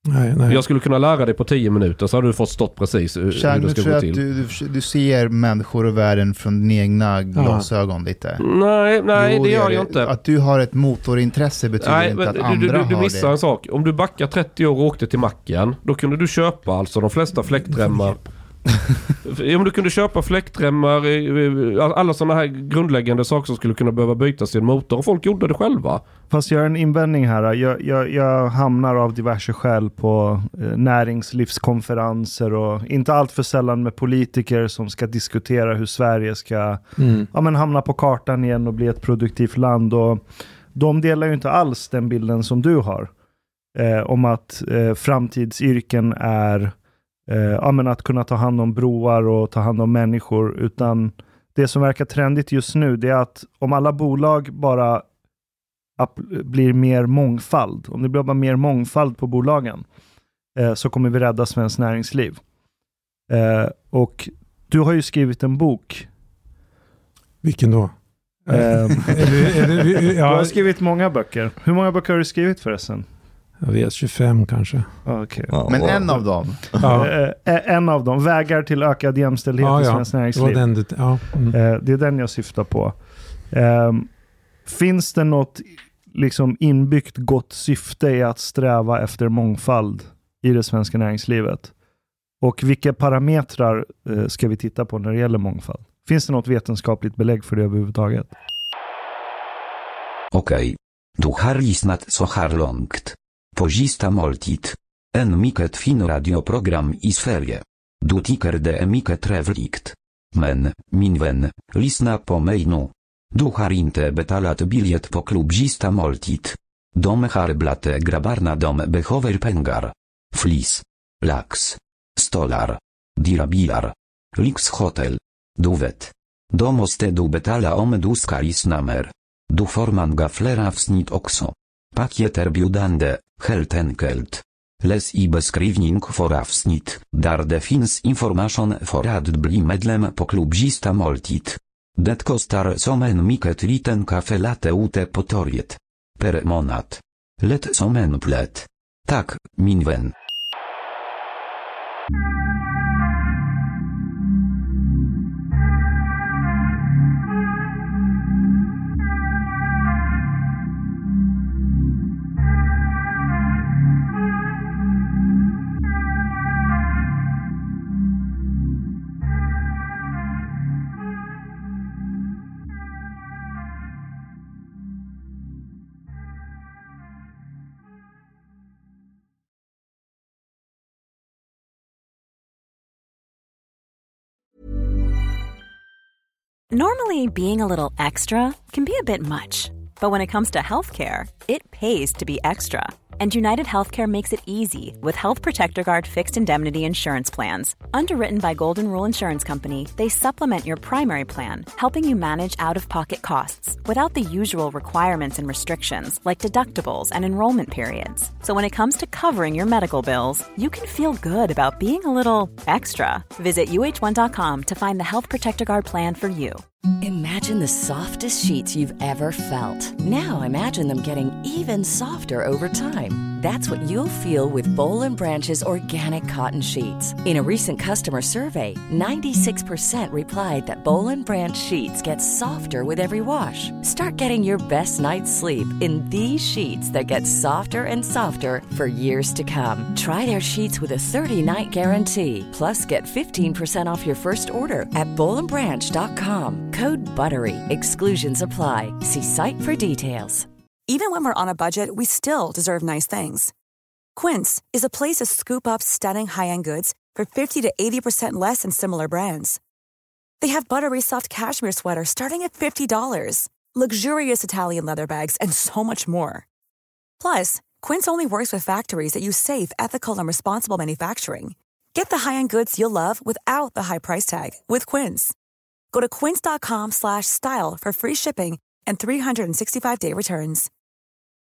Speaker 5: Nej, nej.
Speaker 9: Jag skulle kunna lära dig på tio minuter så har du fått stått precis hur,
Speaker 6: Kärn,
Speaker 9: hur det ska
Speaker 6: tror
Speaker 9: gå
Speaker 6: jag
Speaker 9: till.
Speaker 6: Att du, du, du ser människor och världen från dina egna glasögon lite.
Speaker 9: Nej, nej
Speaker 6: Jo,
Speaker 9: det gör
Speaker 6: det,
Speaker 9: jag inte.
Speaker 6: Att du har ett motorintresse betyder
Speaker 9: nej,
Speaker 6: inte att
Speaker 9: du,
Speaker 6: andra
Speaker 9: du, du, du
Speaker 6: har
Speaker 9: missar
Speaker 6: det.
Speaker 9: en sak. Om du backar trettio år och åkte till macken, då kunde du köpa alltså de flesta fläktremmar. Om du kunde köpa fläktremmar, alla sådana här grundläggande saker som skulle kunna behöva bytas i en motor, och folk gjorde det själva.
Speaker 8: Fast jag har en invändning här. Jag, jag, jag hamnar av diverse skäl på eh, näringslivskonferenser och inte allt för sällan med politiker som ska diskutera hur Sverige ska mm. ja, men hamna på kartan igen och bli ett produktivt land. Och de delar ju inte alls den bilden som du har eh, om att eh, framtidsyrken är eh, ja, men att kunna ta hand om broar och ta hand om människor, utan det som verkar trendigt just nu det är att om alla bolag bara blir mer mångfald, om det blir bara mer mångfald på bolagen eh, så kommer vi rädda svensk näringsliv. Eh, och du har ju skrivit en bok.
Speaker 5: Vilken då?
Speaker 8: Eh,
Speaker 5: är det, är det, ja.
Speaker 8: Du har skrivit många böcker. Hur många böcker har du skrivit förresten?
Speaker 5: Jag vet, tjugofem kanske.
Speaker 8: Okay.
Speaker 6: Ja, men en av dem.
Speaker 8: Ja. Eh, en av dem. Vägar till ökad jämställdhet ja, i svensk ja. näringsliv.
Speaker 5: Det, den, ja. mm.
Speaker 8: eh, det är den jag syftar på. Eh, finns det något liksom inbyggt gott syfte i att sträva efter mångfald i det svenska näringslivet? Och vilka parametrar eh, ska vi titta på när det gäller mångfald? Finns det något vetenskapligt belägg för det överhuvudtaget?
Speaker 10: Okej. Okay. Du har lyssnat så här långt på Sista måltid. En mycket fin radioprogram i Sverige. Du tycker det är mycket trevligt. Men, min vän, lyssna på mig nu. Du har inte betalat biljett på klubb Sista måltid. De har blate grabbarna de behöver pengar. Flis. Lax. Stolar. Dyra bilar. Lyxhotel. Du vet. Då måste du betala om du ska lyssna mer. Du får många fler avsnitt också. Paket erbjudande, helt enkelt. Läs i beskrivning för avsnitt, där det finns information för att bli medlem på klubb Sista måltid. Det kostar som en mycket liten kaffe latte ute på torget. Per månad. Lätt som en plätt. Tack, min vän.
Speaker 1: Normally, being a little extra can be a bit much, but when it comes to healthcare, it pays to be extra. And United Healthcare makes it easy with Health Protector Guard fixed indemnity insurance plans. Underwritten by Golden Rule Insurance Company, they supplement your primary plan, helping you manage out-of-pocket costs without the usual requirements and restrictions like deductibles and enrollment periods. So when it comes to covering your medical bills, you can feel good about being a little extra. Visit U H one dot com to find the Health Protector Guard plan for you.
Speaker 11: Imagine the softest sheets you've ever felt. Now imagine them getting even softer over time. That's what you'll feel with Boll and Branch's organic cotton sheets. In a recent customer survey, ninety-six percent replied that Boll and Branch sheets get softer with every wash. Start getting your best night's sleep in these sheets that get softer and softer for years to come. Try their sheets with a thirty-night guarantee. Plus, get fifteen percent off your first order at boll and branch dot com. Code BUTTERY. Exclusions apply. See site for details.
Speaker 12: Even when we're on a budget, we still deserve nice things. Quince is a place to scoop up stunning high-end goods for fifty to eighty percent less than similar brands. They have buttery soft cashmere sweaters starting at fifty dollars, luxurious Italian leather bags, and so much more. Plus, Quince only works with factories that use safe, ethical, and responsible manufacturing. Get the high-end goods you'll love without the high price tag with Quince. Go to quince dot com slash style for free shipping and three sixty-five day returns.